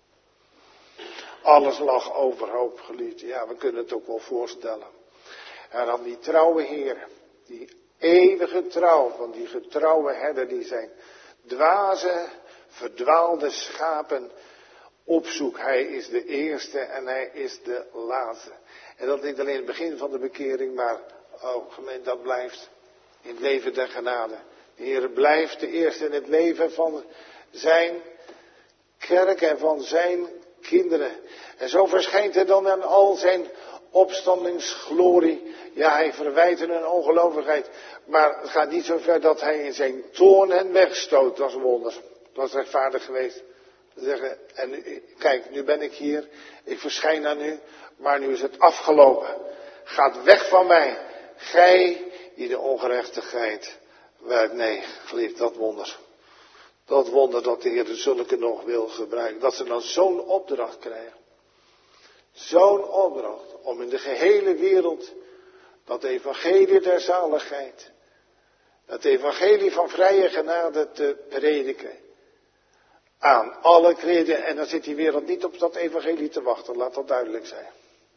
Alles lag overhoop, geliefde. Ja, we kunnen het ook wel voorstellen. En dan die trouwe Heer, die eeuwige trouw van die getrouwe herder, die zijn dwaze, verdwaalde schapen opzoekt. Hij is de eerste en hij is de laatste. En dat niet alleen het begin van de bekering, maar, oh gemeente, dat blijft in het leven der genade. De Heer blijft de eerste in het leven van zijn kerk en van zijn kinderen. En zo verschijnt hij dan aan al zijn opstandingsglorie. Ja, hij verwijt hun ongelovigheid. Maar het gaat niet zo ver dat hij in zijn toorn hen wegstoot. Dat is een wonder. Dat was rechtvaardig geweest. Zeggen, en nu, kijk, nu ben ik hier. Ik verschijn aan u. Maar nu is het afgelopen. Gaat weg van mij. Gij die de ongerechtigheid werkt. Nee, geliefd, dat wonder. Dat wonder dat de Heer de zulke nog wil gebruiken. Dat ze dan zo'n opdracht krijgen. Zo'n opdracht om in de gehele wereld dat evangelie der zaligheid, het evangelie van vrije genade te prediken. Aan alle kreden. En dan zit die wereld niet op dat evangelie te wachten. Laat dat duidelijk zijn.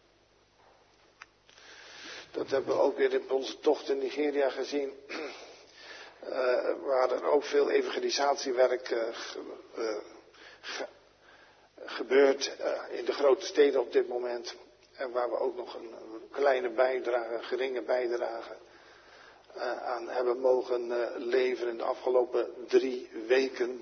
Dat hebben we ook weer in onze tocht in Nigeria gezien. Uh, waar er ook veel evangelisatiewerk uh, ge, uh, ge, gebeurt uh, in de grote steden op dit moment. En waar we ook nog een, een kleine bijdrage, een geringe bijdrage uh, aan hebben mogen uh, leveren in de afgelopen drie weken.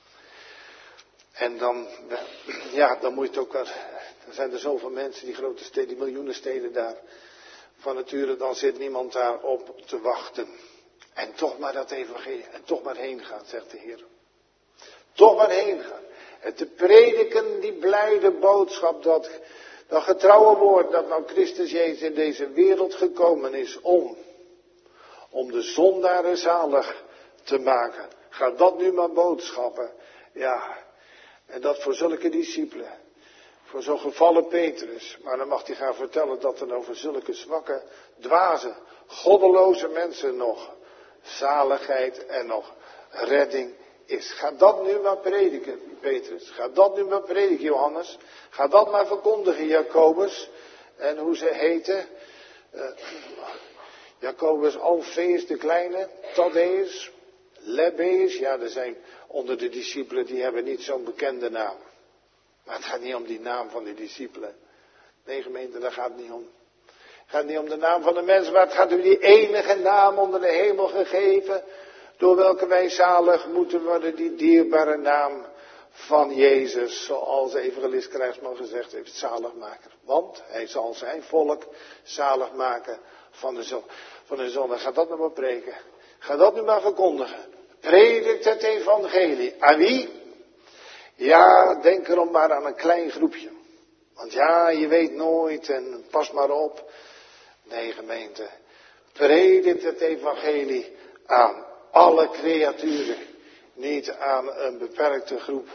En dan, ja, dan moet je het ook, er zijn er zoveel mensen, die grote steden, die miljoenen steden daar. Van nature, dan zit niemand daar op te wachten. En toch maar dat evangelie, en toch maar heen gaan, zegt de Heer. Toch maar heen gaan. En te prediken die blijde boodschap, dat, dat getrouwe woord, dat nou Christus Jezus in deze wereld gekomen is om, om de zondaren zalig te maken. Ga dat nu maar boodschappen. Ja, en dat voor zulke discipelen. Voor zo'n gevallen Petrus. Maar dan mag hij gaan vertellen dat er over zulke zwakke, dwaze, goddeloze mensen nog zaligheid en nog redding is. Ga dat nu maar prediken, Petrus. Ga dat nu maar prediken, Johannes. Ga dat maar verkondigen, Jacobus. En hoe ze heten. Uh, Jacobus Alfeus de kleine, Thaddeus, Lebbeus. Ja, er zijn onder de discipelen, die hebben niet zo'n bekende naam. Maar het gaat niet om die naam van die discipelen. Nee, gemeente, daar gaat het niet om. Het gaat niet om de naam van de mens, maar het gaat om die enige naam onder de hemel gegeven, door welke wij zalig moeten worden, die dierbare naam van Jezus, zoals evangelist Krijgsman gezegd heeft, zaligmaker. Want hij zal zijn volk zalig maken van de zon. Van de zon. Ga dat nu maar preken. Ga dat nu maar verkondigen. Predikt het evangelie. Aan wie? Ja, denk erom maar aan een klein groepje. Want ja, je weet nooit en pas maar op. Nee, gemeente. Predikt het evangelie aan alle creaturen. Niet aan een beperkte groep.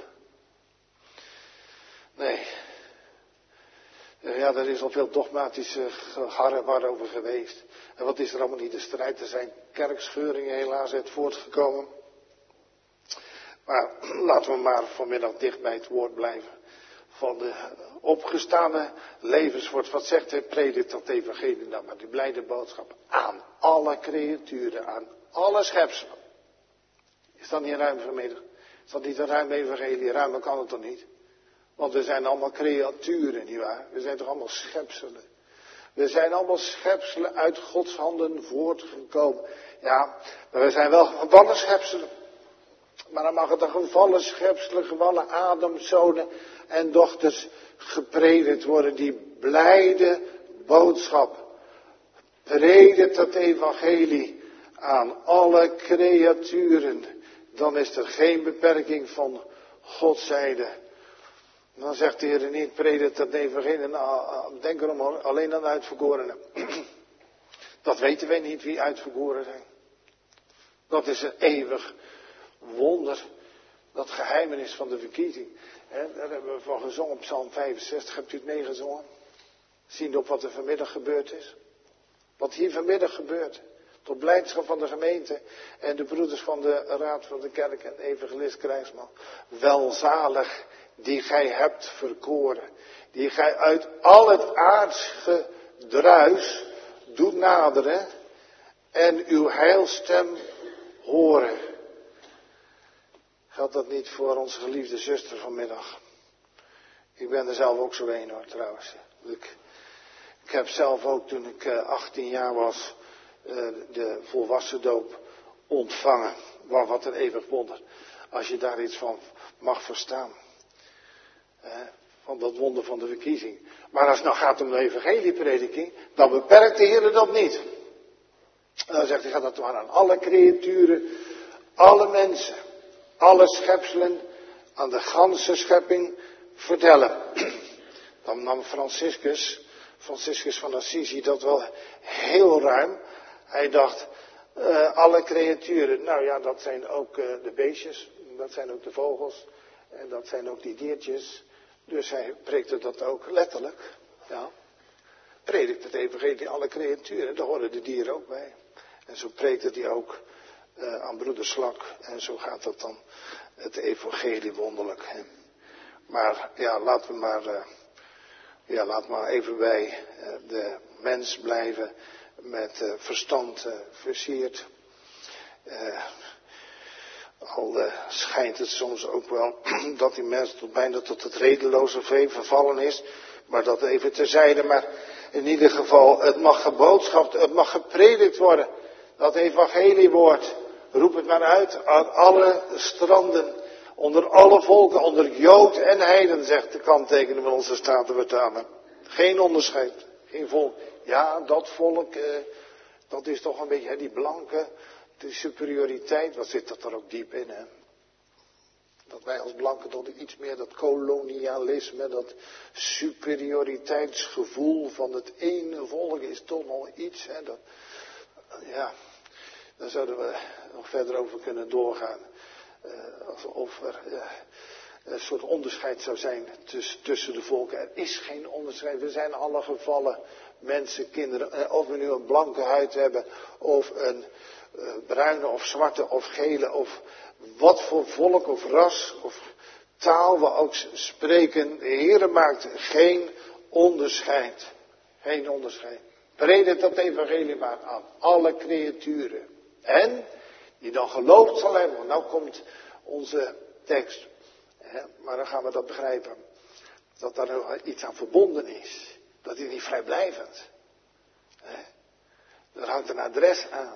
Nee. Ja, er is al veel dogmatische harrewar over geweest. En wat is er allemaal niet de strijd? Er zijn kerkscheuringen helaas uit voortgekomen. Maar laten we maar vanmiddag dicht bij het woord blijven. Van de opgestane levenswoord. Wat zegt hij? Predikt dat evangelie dan maar. Die blijde boodschap. Aan alle creaturen. Aan alle schepselen. Is dat niet ruim vanmiddag? Is dat niet een ruim evangelie? Ruimer kan het toch niet? Want we zijn allemaal creaturen, nietwaar? We zijn toch allemaal schepselen? We zijn allemaal schepselen uit Gods handen voortgekomen. Ja, maar we zijn wel gevallen schepselen. Maar dan mag het een gevallen schepselen, gevallen Adamzonen en dochters gepredikt worden. Die blijde boodschap. Predikt het evangelie aan alle creaturen. Dan is er geen beperking van Gods zijde. Dan zegt de Heer niet, predikt het evangelie. Nou, denk erom alleen aan de uitverkorenen. Dat weten wij niet wie uitverkoren zijn. Dat is een eeuwig wonder. Dat geheimenis van de verkiezing. He, daar hebben we van gezongen op Psalm vijfenzestig. Hebt u het meegezongen? Ziende op wat er vanmiddag gebeurd is. Wat hier vanmiddag gebeurt. Tot blijdschap van de gemeente en de broeders van de Raad van de Kerk en evangelist Krijgsman. Welzalig die gij hebt verkoren. Die gij uit al het aardsche druis doet naderen en uw heilstem horen. Geldt dat niet voor onze geliefde zuster vanmiddag? Ik ben er zelf ook zo een hoor trouwens. Ik, ik heb zelf ook toen ik achttien jaar was de volwassen doop ontvangen. Maar wat een eeuwig wonder. Als je daar iets van mag verstaan. Van dat wonder van de verkiezing. Maar als het nou gaat om de evangelieprediking, dan beperkt de Heer dat niet. En dan zegt hij, gaat dat maar aan alle creaturen, alle mensen, alle schepselen, aan de ganse schepping vertellen. Dan nam Franciscus, Franciscus van Assisi dat wel heel ruim. Hij dacht, uh, alle creaturen, nou ja, dat zijn ook uh, de beestjes, dat zijn ook de vogels, en dat zijn ook die diertjes. Dus hij predikte dat ook letterlijk, ja. Predikt het evangelie alle creaturen, daar horen de dieren ook bij. En zo preekte hij ook uh, aan broeder Slak, en zo gaat dat dan, het evangelie wonderlijk. Hè. Maar ja, laten we maar, uh, ja, laat maar even bij uh, de mens blijven. Met uh, verstand uh, versierd. Uh, al uh, schijnt het soms ook wel dat die mens tot bijna tot het redeloze vee vervallen is. Maar dat even terzijde. Maar in ieder geval, het mag geboodschapt, het mag gepredikt worden. Dat evangeliewoord, roep het maar uit aan alle stranden. Onder alle volken, onder Jood en Heiden, zegt de kanttekening van onze Statenvertaler. Geen onderscheid, geen volk. Ja, dat volk, eh, dat is toch een beetje, hè, die blanke, de superioriteit, wat zit dat er ook diep in, hè? Dat wij als blanken toch iets meer dat kolonialisme, dat superioriteitsgevoel van het ene volk is toch nog iets, hè? Dat, ja, daar zouden we nog verder over kunnen doorgaan. Uh, alsof er uh, een soort onderscheid zou zijn tuss, tussen de volken. Er is geen onderscheid, we zijn alle gevallen. Mensen, kinderen, of we nu een blanke huid hebben, of een uh, bruine of zwarte of gele, of wat voor volk of ras of taal we ook spreken. De Heere maakt geen onderscheid. Geen onderscheid. Predikt dat evangelie maar aan alle creaturen. En die dan geloofd zal hebben, want nou komt onze tekst. Hè, maar dan gaan we dat begrijpen. Dat daar nog iets aan verbonden is. Dat is niet vrijblijvend. He? Er hangt een adres aan.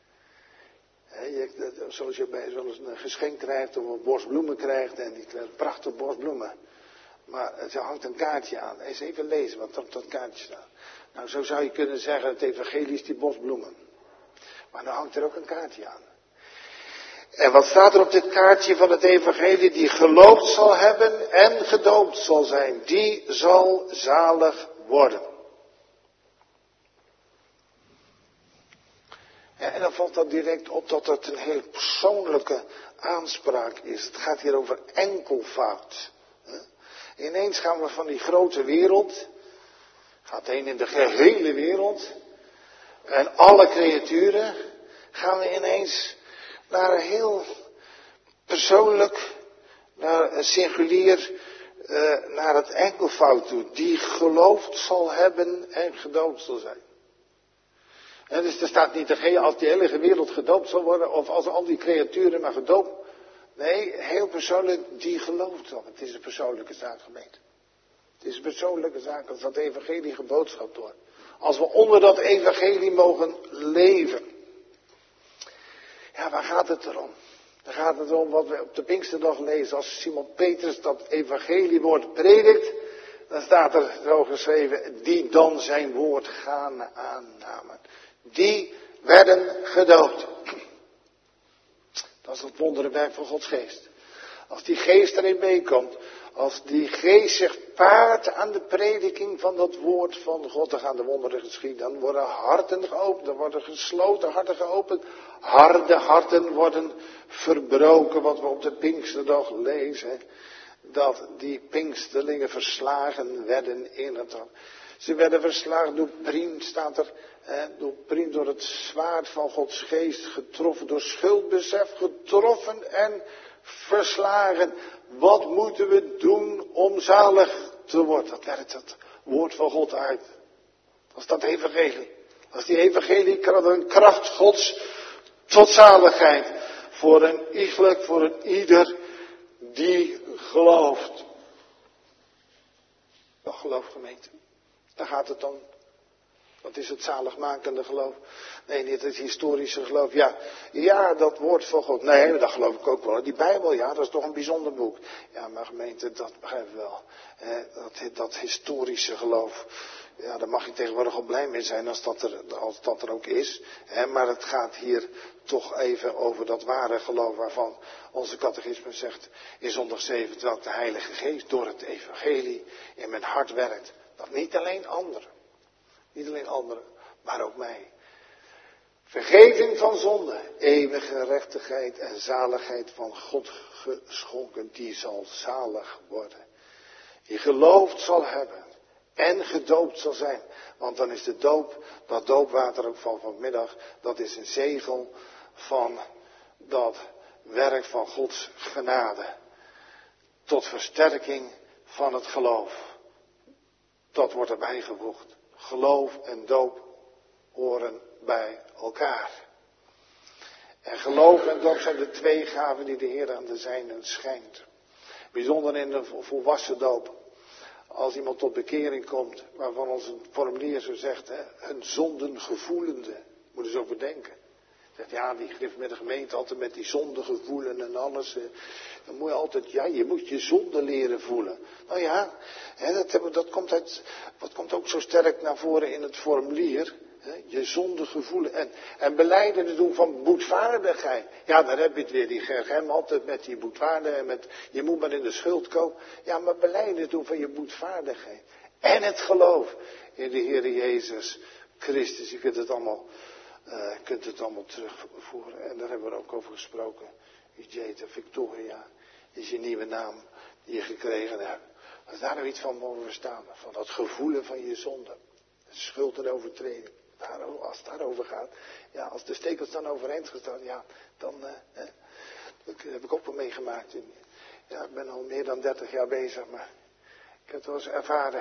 He, je, zoals je bij zo'n een geschenk krijgt of een bos bloemen krijgt. En die krijgt een prachtig bos bloemen. Maar er hangt een kaartje aan. Eens even lezen wat er op dat kaartje staat. Nou, zo zou je kunnen zeggen, het evangelie is die bos bloemen. Maar dan hangt er ook een kaartje aan. En wat staat er op dit kaartje van het evangelie? Die geloofd zal hebben en gedoopt zal zijn. Die zal zalig worden. Ja, en dan valt dat direct op dat het een heel persoonlijke aanspraak is. Het gaat hier over enkelvoud. Ineens gaan we van die grote wereld, gaat heen in de gehele wereld, en alle creaturen, gaan we ineens naar een heel persoonlijk, naar een singulier, uh, naar het enkelvoud toe. Die geloofd zal hebben en gedoopt zal zijn. En dus er staat niet tegen als die hele wereld gedoopt zal worden, of als al die creaturen maar gedoopt. Nee, heel persoonlijk, die gelooft zal. Het is een persoonlijke zaak, gemeente. Het is een persoonlijke zaak als dat evangelie geboodschapt wordt. Als we onder dat evangelie mogen leven. Ja, waar gaat het erom? Dan gaat het om wat we op de Pinksterdag lezen. Als Simon Petrus dat evangeliewoord predikt, dan staat er zo geschreven, die dan zijn woord gaan aannamen. Die werden gedoopt. Dat is het wonderwerk van Gods geest. Als die geest erin meekomt, als die geest zich paart aan de prediking van dat woord van God, dan gaan de wonderen geschieden. Dan worden harten geopend, dan worden gesloten harten geopend. Harde harten worden verbroken, wat we op de Pinksterdag lezen. Dat die Pinksterlingen verslagen werden in het land. Ze werden verslagen door Priem, staat er, eh, door Priem, door het zwaard van Gods geest getroffen, door schuldbesef getroffen en verslagen. Wat moeten we doen om zalig te worden? Dat werkt het woord van God uit. Dat is dat evangelie. Dat is die evangelie, een kracht Gods tot zaligheid. Voor een iegelijk, voor een ieder die gelooft. Dat geloof, gemeente. Daar gaat het om. Wat is het zaligmakende geloof? Nee, niet het historische geloof. Ja, ja, dat woord van God. Nee, dat geloof ik ook wel. Die Bijbel, ja, dat is toch een bijzonder boek. Ja, maar gemeente, dat begrijp ik wel. Eh, dat, dat historische geloof. Ja, daar mag je tegenwoordig wel blij mee zijn als dat er, als dat er ook is. Eh, maar het gaat hier toch even over dat ware geloof waarvan onze catechisme zegt in zondag zeven, dat de Heilige Geest door het evangelie in mijn hart werkt. Dat niet alleen anderen. Niet alleen anderen, maar ook mij. Vergeving van zonde, eeuwige gerechtigheid en zaligheid van God geschonken, die zal zalig worden. Die geloofd zal hebben en gedoopt zal zijn. Want dan is de doop, dat doopwater ook van vanmiddag, dat is een zegel van dat werk van Gods genade. Tot versterking van het geloof. Dat wordt erbij gevoegd. Geloof en doop horen bij elkaar. En geloof en doop zijn de twee gaven die de Heer aan de zijnen schijnt. Bijzonder in de volwassen doop. Als iemand tot bekering komt, waarvan ons een formulier zo zegt, hè, een zondengevoelende. Moet eens over denken. Zegt, ja, die grift met de gemeente altijd met die zondegevoelen en alles. Dan moet je altijd, ja, je moet je zonde leren voelen. Nou ja, hè, dat, dat, komt uit, dat komt ook zo sterk naar voren in het formulier. Hè, je zondegevoelen. En, en belijden doen van boetvaardigheid. Ja, daar heb je het weer, die Gergem altijd met die boetvaardigheid. En met, je moet maar in de schuld komen. Ja, maar belijden doen van je boetvaardigheid. En het geloof in de Heer Jezus Christus. Je kunt het allemaal... Uh, kunt het allemaal terugvoeren. En daar hebben we ook over gesproken. Ujeta Victoria is je nieuwe naam die je gekregen hebt. Als daar nou iets van mogen verstaan. Van dat gevoelen van je zonde. Schuld en overtreding. Daar, als het daarover gaat. Ja, als de stekels dan overeind gestaan. Ja, dan. Uh, eh, dat heb ik ook wel meegemaakt. In, ja, ik ben al meer dan dertig jaar bezig. Maar ik heb het wel eens ervaren.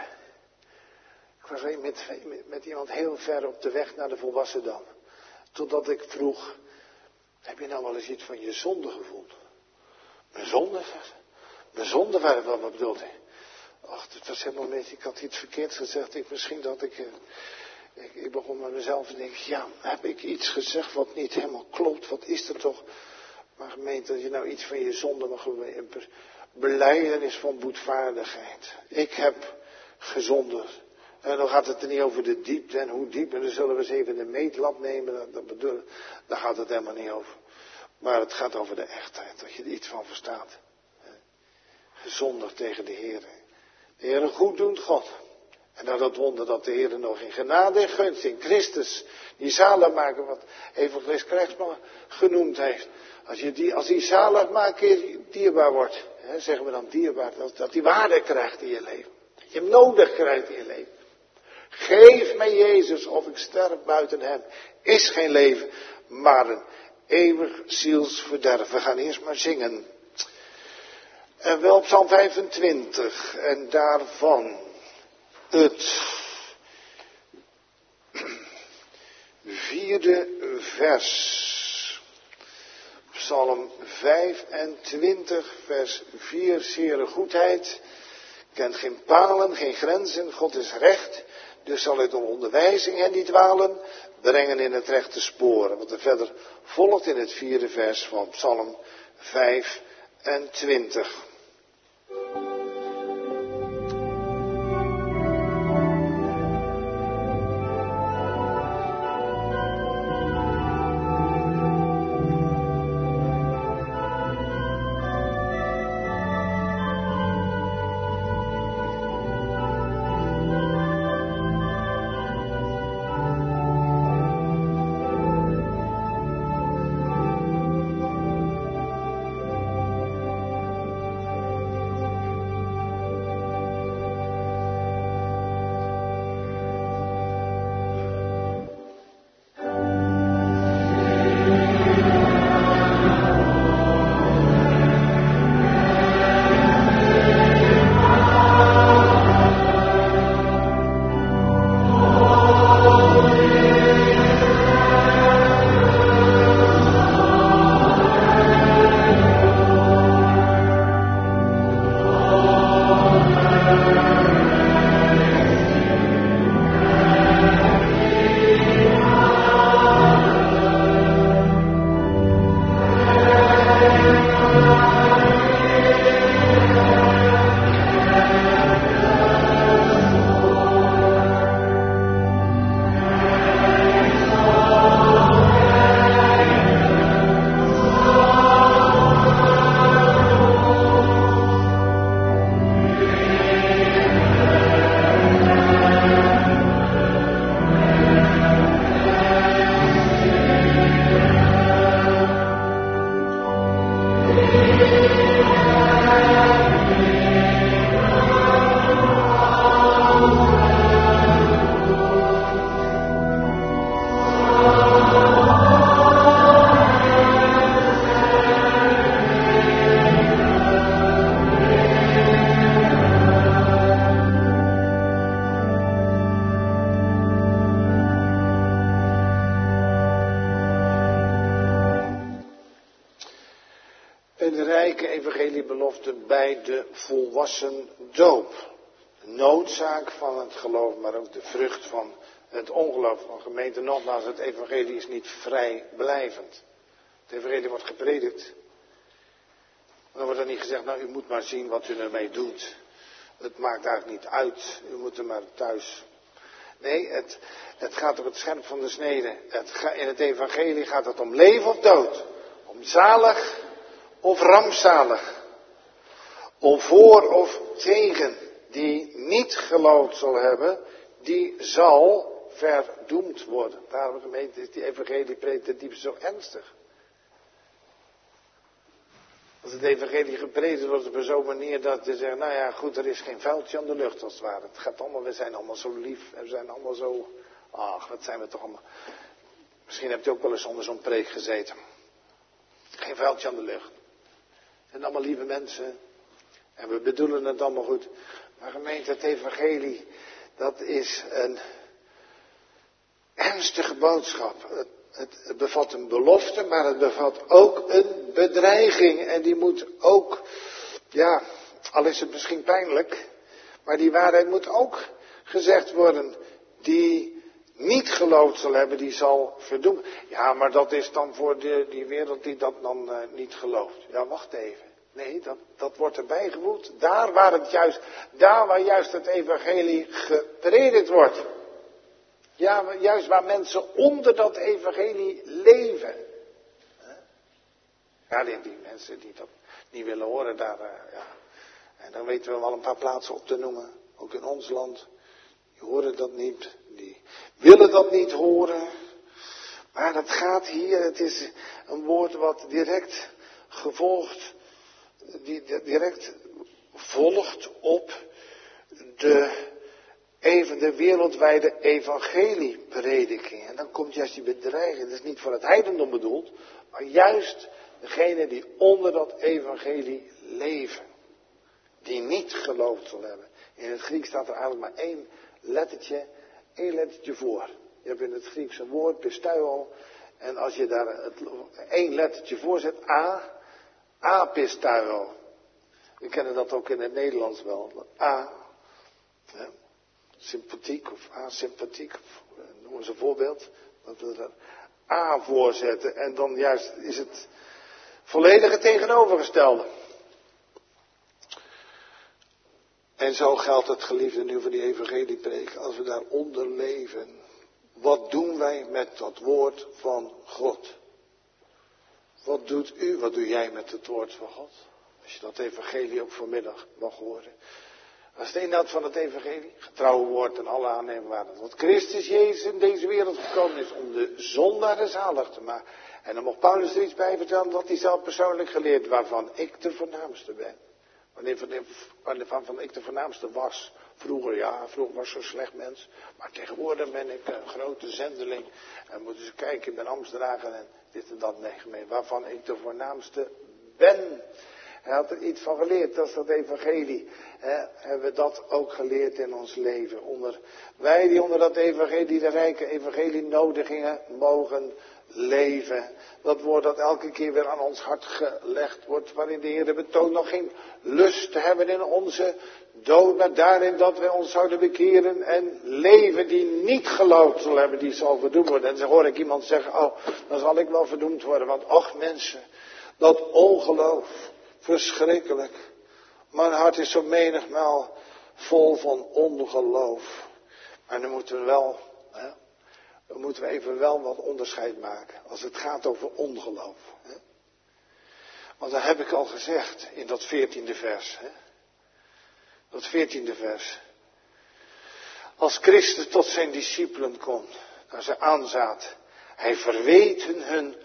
Ik was met, met, met iemand heel ver op de weg naar de volwassendom. Totdat ik vroeg, heb je nou wel eens iets van je zonde gevoeld? Mijn zonde? Mijn zonde, wat, wat bedoelt hij? Ach, het was helemaal niet, ik had iets verkeerds gezegd. Ik, misschien dat ik, ik, ik begon met mezelf te denken, ja, heb ik iets gezegd wat niet helemaal klopt? Wat is er toch? Maar gemeente, dat je nou iets van je zonde mag belijdenis van boetvaardigheid. Ik heb gezondigd. En dan gaat het er niet over de diepte en hoe diep. En dan zullen we eens even de meetlat nemen. Dat, dat bedoel, daar gaat het helemaal niet over. Maar het gaat over de echtheid. Dat je er iets van verstaat. Gezondigd tegen de Heer. De Heer goed doet God. En dan dat wonder dat de Heer nog in genade en gunst in Christus. Die zaligmaker wat evangelist Krijgsman genoemd heeft. Als, je die, als die zaligmaker dierbaar wordt. Hè, zeggen we dan dierbaar. Dat, dat die waarde krijgt in je leven. Dat je hem nodig krijgt in je leven. Geef mij Jezus of ik sterf buiten hem. Is geen leven, maar een eeuwig zielsverderf. We gaan eerst maar zingen. En wel Psalm vijfentwintig en daarvan het vierde vers. Psalm vijfentwintig vers vier, zere goedheid kent geen palen, geen grenzen, God is recht, dus zal hij door onderwijzing hen niet dwalen, brengen in het rechte sporen. Wat er verder volgt in het vierde vers van Psalm vijfentwintig. Bij de volwassen doop. De noodzaak van het geloof, maar ook de vrucht van het ongeloof. Van gemeente nogmaals, het evangelie is niet vrijblijvend. Het evangelie wordt gepredikt. Dan wordt er niet gezegd, nou u moet maar zien wat u ermee doet. Het maakt eigenlijk niet uit, u moet er maar thuis. Nee, het, het gaat op het scherp van de snede. Het ga, in het evangelie gaat het om leven of dood. Om zalig of rampzalig. Om voor of tegen, die niet geloofd zal hebben, die zal verdoemd worden. Daarom gemeente is die evangelie predikt diep zo ernstig. Als het evangelie gepredikt wordt op zo'n manier dat je zegt, nou ja goed, er is geen vuiltje aan de lucht als het ware. Het gaat allemaal, we zijn allemaal zo lief en we zijn allemaal zo, ach wat zijn we toch allemaal. Misschien hebt u ook wel eens onder zo'n preek gezeten. Geen vuiltje aan de lucht. Het zijn allemaal lieve mensen. En we bedoelen het allemaal goed. Maar gemeente, het evangelie, dat is een ernstige boodschap. Het, het, het bevat een belofte, maar het bevat ook een bedreiging. En die moet ook, ja, al is het misschien pijnlijk, maar die waarheid moet ook gezegd worden. Die niet geloofd zal hebben, die zal verdoemen. Ja, maar dat is dan voor de, die wereld die dat dan uh, niet gelooft. Ja, wacht even. Nee, dat, dat wordt erbij gevoegd. Daar waar het juist, daar waar juist het evangelie gepredikt wordt. Ja, juist waar mensen onder dat evangelie leven. Ja, die, die mensen die dat niet willen horen, daar, uh, ja. En dan weten we wel een paar plaatsen op te noemen. Ook in ons land. Die horen dat niet. Die willen dat niet horen. Maar het gaat hier, het is een woord wat direct gevolgd, die direct volgt op de, even de wereldwijde evangelieprediking. En dan komt juist die bedreiging. Dat is niet voor het heidendom bedoeld, maar juist degene die onder dat evangelie leven. die niet geloofd zal hebben. In het Grieks staat er eigenlijk maar één lettertje, één lettertje voor. Je hebt in het Grieks een woord, pistuo, en als je daar het, één lettertje voor zet, a, apistuo. We kennen dat ook in het Nederlands wel. A, hè, sympathiek of asympathiek, noem eens een voorbeeld. Dat we er a voor zetten en dan juist is het volledige tegenovergestelde. En zo geldt het, geliefde, nu voor die evangeliepreek. Als we daaronder leven, wat doen wij met dat woord van God? Wat doet u, wat doe jij met het woord van God? Als je dat evangelie ook vanmiddag mag horen. Als de inhoud van het evangelie, getrouwe woord en alle aanneemwaarden. Want Christus Jezus in deze wereld gekomen is om de zondaren zalig te maken. En dan mocht Paulus er iets bij vertellen dat hij zelf persoonlijk geleerd, waarvan ik de voornaamste ben. Wanneer van, wanneer van, van ik de voornaamste was. Vroeger, ja, vroeger was ik zo'n slecht mens. Maar tegenwoordig ben ik een grote zendeling. En moeten ze kijken, ik ben Amsterdam en dit en dat. Nee, gemeen, waarvan ik de voornaamste ben. Hij had er iets van geleerd, dat is dat evangelie. He, hebben we dat ook geleerd in ons leven. Onder, wij die onder dat evangelie, de rijke evangelie nodigingen mogen leven. Dat woord dat elke keer weer aan ons hart gelegd wordt. Waarin de Heer betoont nog geen lust te hebben in onze dood. Maar daarin dat wij ons zouden bekeren en leven die niet geloofd zal hebben. Die zal verdoemd worden. En dan hoor ik iemand zeggen, oh dan zal ik wel verdoemd worden. Want och mensen, dat ongeloof. Verschrikkelijk. Mijn hart is zo menigmaal vol van ongeloof. Maar dan moeten we wel, hè, dan moeten we even wel wat onderscheid maken. Als het gaat over ongeloof. Hè. Want dat heb ik al gezegd in dat veertiende vers. Hè. Dat veertiende vers. Als Christus tot zijn discipelen komt, naar ze aanzaat. Hij verweet hun hun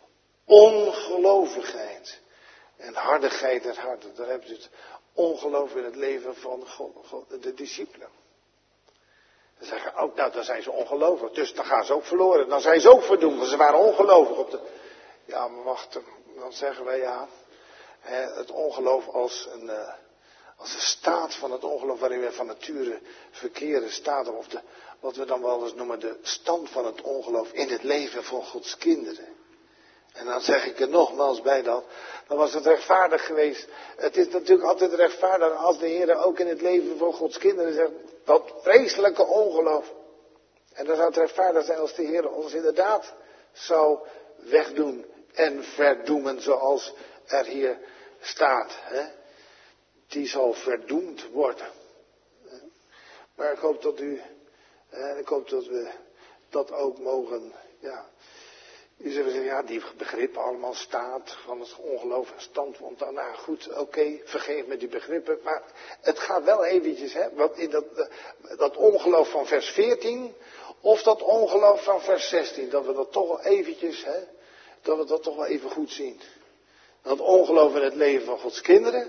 ongelovigheid. En hardigheid der harten. Daar heb je het ongeloof in het leven van God, God, de discipelen. Dan zeggen ze, oh, nou dan zijn ze ongelovig. Dus dan gaan ze ook verloren. Dan zijn ze ook verdoemd. Want ze waren ongelovig op de... Ja, maar wacht. Dan zeggen wij ja. Het ongeloof als een, als een staat van het ongeloof waarin we van nature verkeren staat. Of de, wat we dan wel eens noemen de stand van het ongeloof in het leven van Gods kinderen. En dan zeg ik er nogmaals bij dat, dan was het rechtvaardig geweest. Het is natuurlijk altijd rechtvaardig als de Heer ook in het leven van Gods kinderen zegt, dat vreselijke ongeloof. En dan zou het rechtvaardig zijn als de Heer ons inderdaad zou wegdoen en verdoemen zoals er hier staat. Hè? Die zal verdoemd worden. Maar ik hoop dat u, ik hoop dat we dat ook mogen, ja... U zullen zeggen, ja, die begrippen allemaal staat van het ongeloof en standpunt. Nou, nou goed, oké, okay, vergeef me die begrippen. Maar het gaat wel eventjes, hè, want in dat, dat ongeloof van vers veertien, of dat ongeloof van vers zestien, dat we dat toch wel eventjes, hè, dat we dat toch wel even goed zien. Dat ongeloof in het leven van Gods kinderen,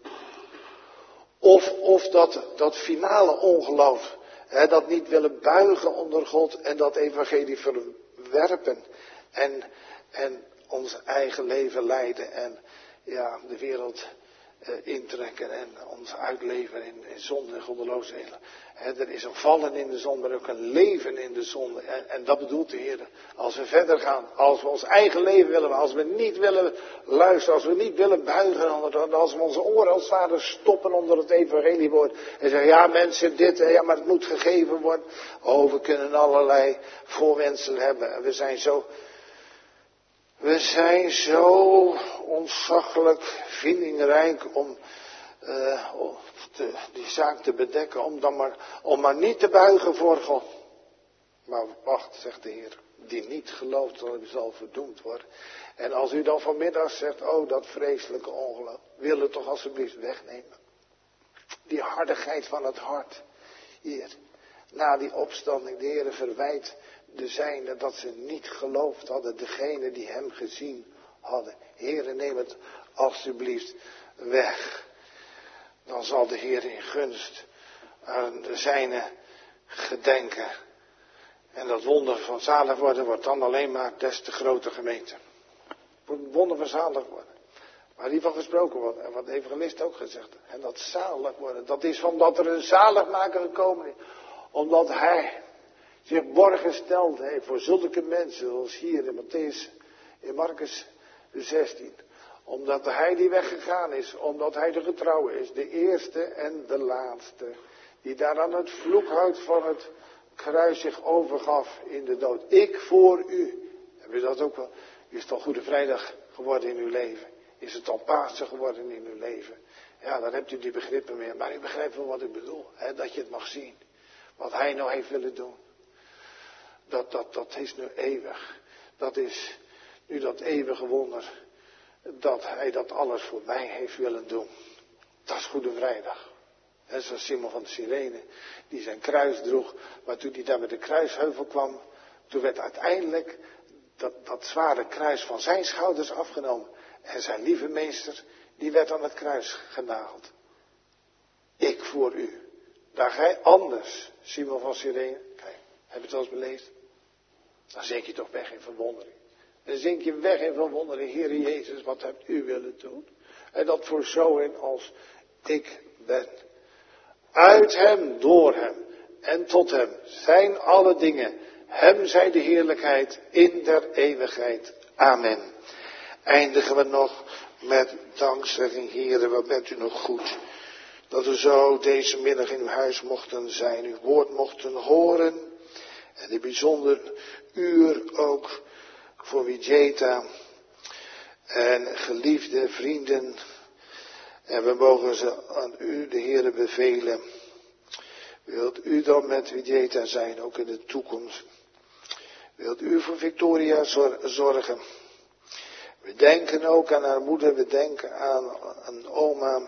of, of dat, dat finale ongeloof, hè, dat niet willen buigen onder God en dat evangelie verwerpen. En, en ons eigen leven leiden en ja, de wereld uh, intrekken en ons uitleven in, in zonde en goddeloosheden. Er is een vallen in de zonde, maar ook een leven in de zonde. En, en dat bedoelt de Heer. Als we verder gaan, als we ons eigen leven willen, als we niet willen luisteren, als we niet willen buigen, onder, als we onze oren als vader stoppen onder het evangeliewoord. En zeggen, ja mensen dit, ja maar het moet gegeven worden. Oh, we kunnen allerlei voorwendselen hebben. En we zijn zo... We zijn zo ontzaglijk vindingrijk om uh, te, die zaak te bedekken, om, dan maar, om maar niet te buigen voor God. Maar wacht, zegt de Heer, die niet gelooft zal, zal verdoemd worden. En als u dan vanmiddag zegt, oh dat vreselijke ongeloof, wil het toch alsjeblieft wegnemen. Die hardigheid van het hart, hier, na die opstanding, de Heer verwijt de zijnen dat ze niet geloofd hadden, degene die hem gezien hadden. Heere, neem het alsjeblieft weg. Dan zal de Heer in gunst aan de zijnen gedenken. En dat wonder van zalig worden wordt dan alleen maar des te grote gemeente. Het wonder van zalig worden. Maar hiervan gesproken wordt. En wat de evangelist ook gezegd. En dat zalig worden. Dat is omdat er een zaligmaker gekomen is. Omdat hij zich borg gesteld heeft voor zulke mensen. Zoals hier in Matthäus, in Marcus zestien. Omdat hij die weggegaan is. Omdat hij de getrouwe is. De eerste en de laatste. Die daar aan het vloekhout van het kruis zich overgaf in de dood. Ik voor u. Heb je dat ook wel? Is het al Goede Vrijdag geworden in uw leven? Is het al Pasen geworden in uw leven? Ja, dan hebt u die begrippen meer. Maar u begrijpt wel wat ik bedoel. Hè? Dat je het mag zien. Wat hij nou heeft willen doen. Dat, dat, dat is nu eeuwig. Dat is nu dat eeuwige wonder. Dat hij dat alles voor mij heeft willen doen. Dat is Goede Vrijdag. En zoals Simon van de Cyrene, die zijn kruis droeg. Maar toen hij daar met de kruisheuvel kwam, toen werd uiteindelijk dat, dat zware kruis van zijn schouders afgenomen. En zijn lieve meester, die werd aan het kruis genageld. Ik voor u. Daar gij anders, Simon van Cyrene. Kijk, heb je het wel eens beleefd? Dan zink je toch weg in verwondering. Dan zink je weg in verwondering. Heere Jezus, wat hebt u willen doen? En dat voor zo in als ik ben. Uit hem, door hem en tot hem zijn alle dingen. Hem zij de heerlijkheid in der eeuwigheid. Amen. Eindigen we nog met dankzegging. Heren, wat bent u nog goed. Dat we zo deze middag in uw huis mochten zijn. Uw woord mochten horen. En een bijzonder uur ook voor Wijeta. En geliefde vrienden. En we mogen ze aan u, de Heere, bevelen. Wilt u dan met Wijeta zijn, ook in de toekomst? Wilt u voor Victoria zorgen? We denken ook aan haar moeder, we denken aan een oma.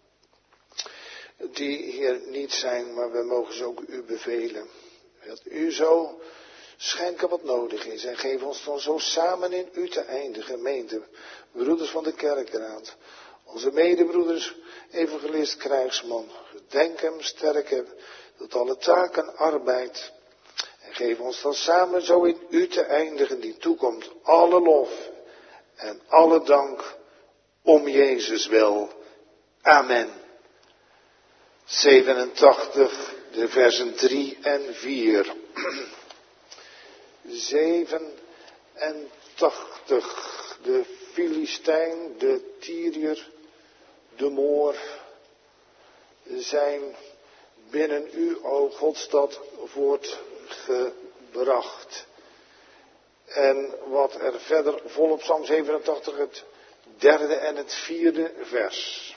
Die hier niet zijn, maar we mogen ze ook u bevelen. Wilt u zo schenken wat nodig is. En geef ons dan zo samen in u te eindigen, gemeente. Broeders van de kerkraad. Onze medebroeders, evangelist, krijgsman. Gedenk hem, sterk hem, tot alle taken arbeid. En geef ons dan samen zo in u te eindigen, die toekomt. Alle lof en alle dank om Jezus wil. Amen. zevenentachtig, de versen drie en vier. zevenentachtig, de Filistijn, de Tyriër, de Moor, zijn binnen u, o Godstad, voortgebracht. En wat er verder volop Psalm zevenentachtig, het derde en het vierde vers.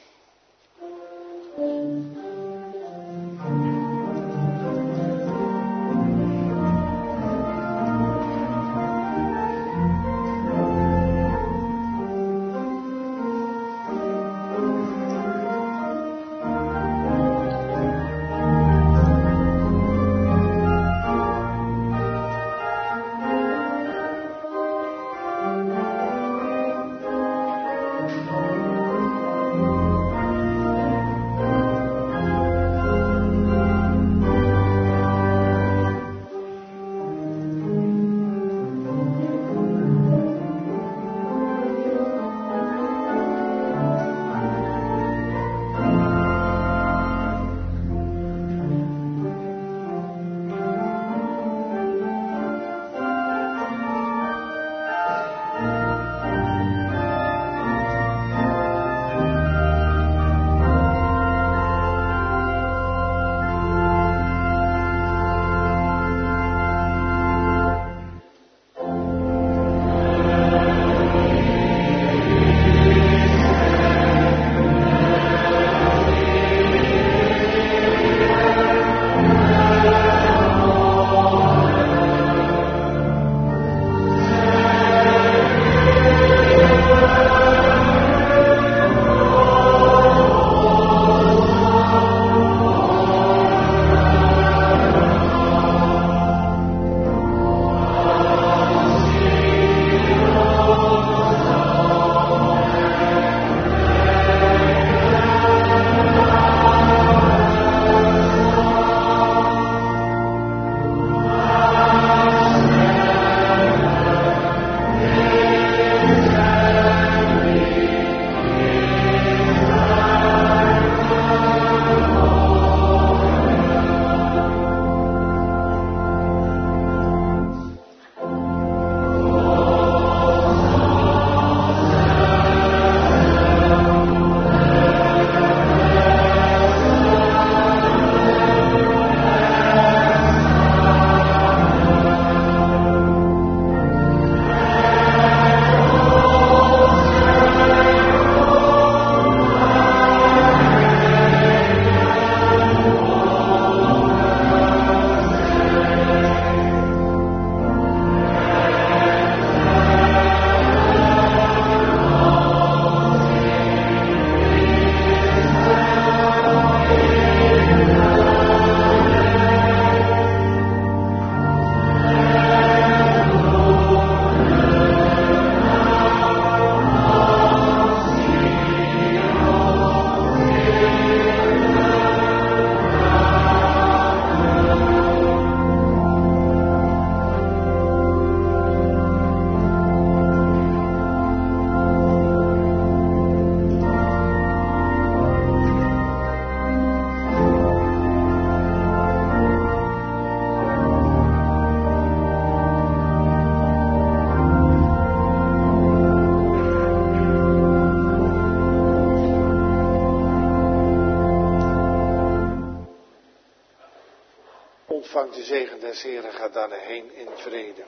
ontvangt de zegen des Heren, gaat daar heen in vrede.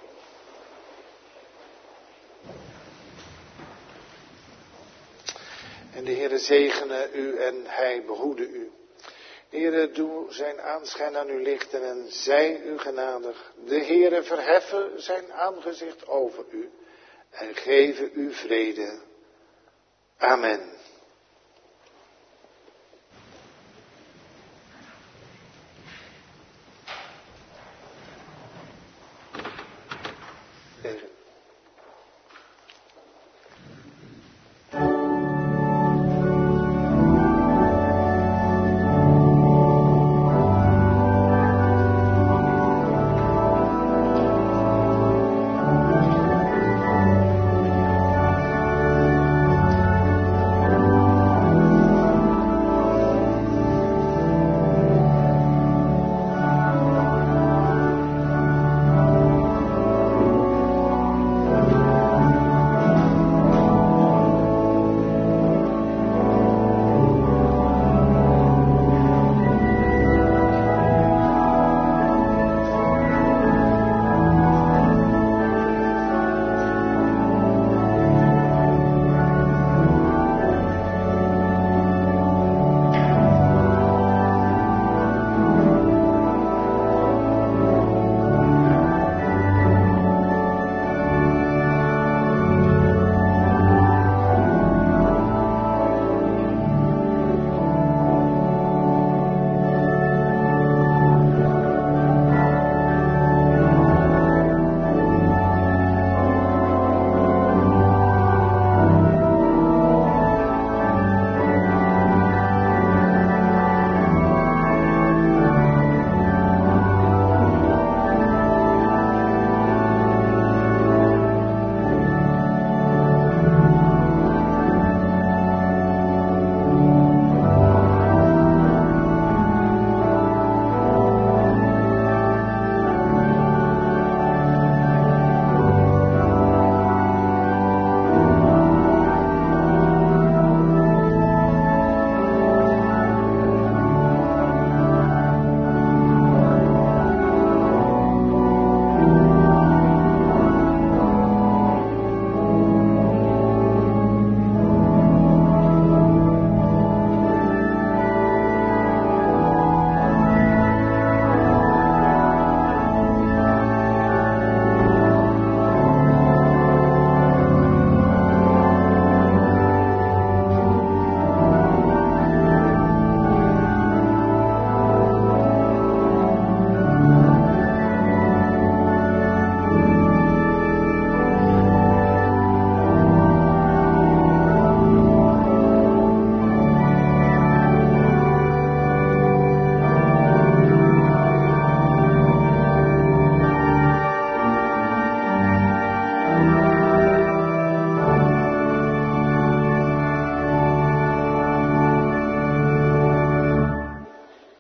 En de Heere zegene u en hij behoede u. De Heere doe zijn aanschijn aan u lichten en zij u genadig. De Heere verheffen zijn aangezicht over u en geven u vrede. Amen.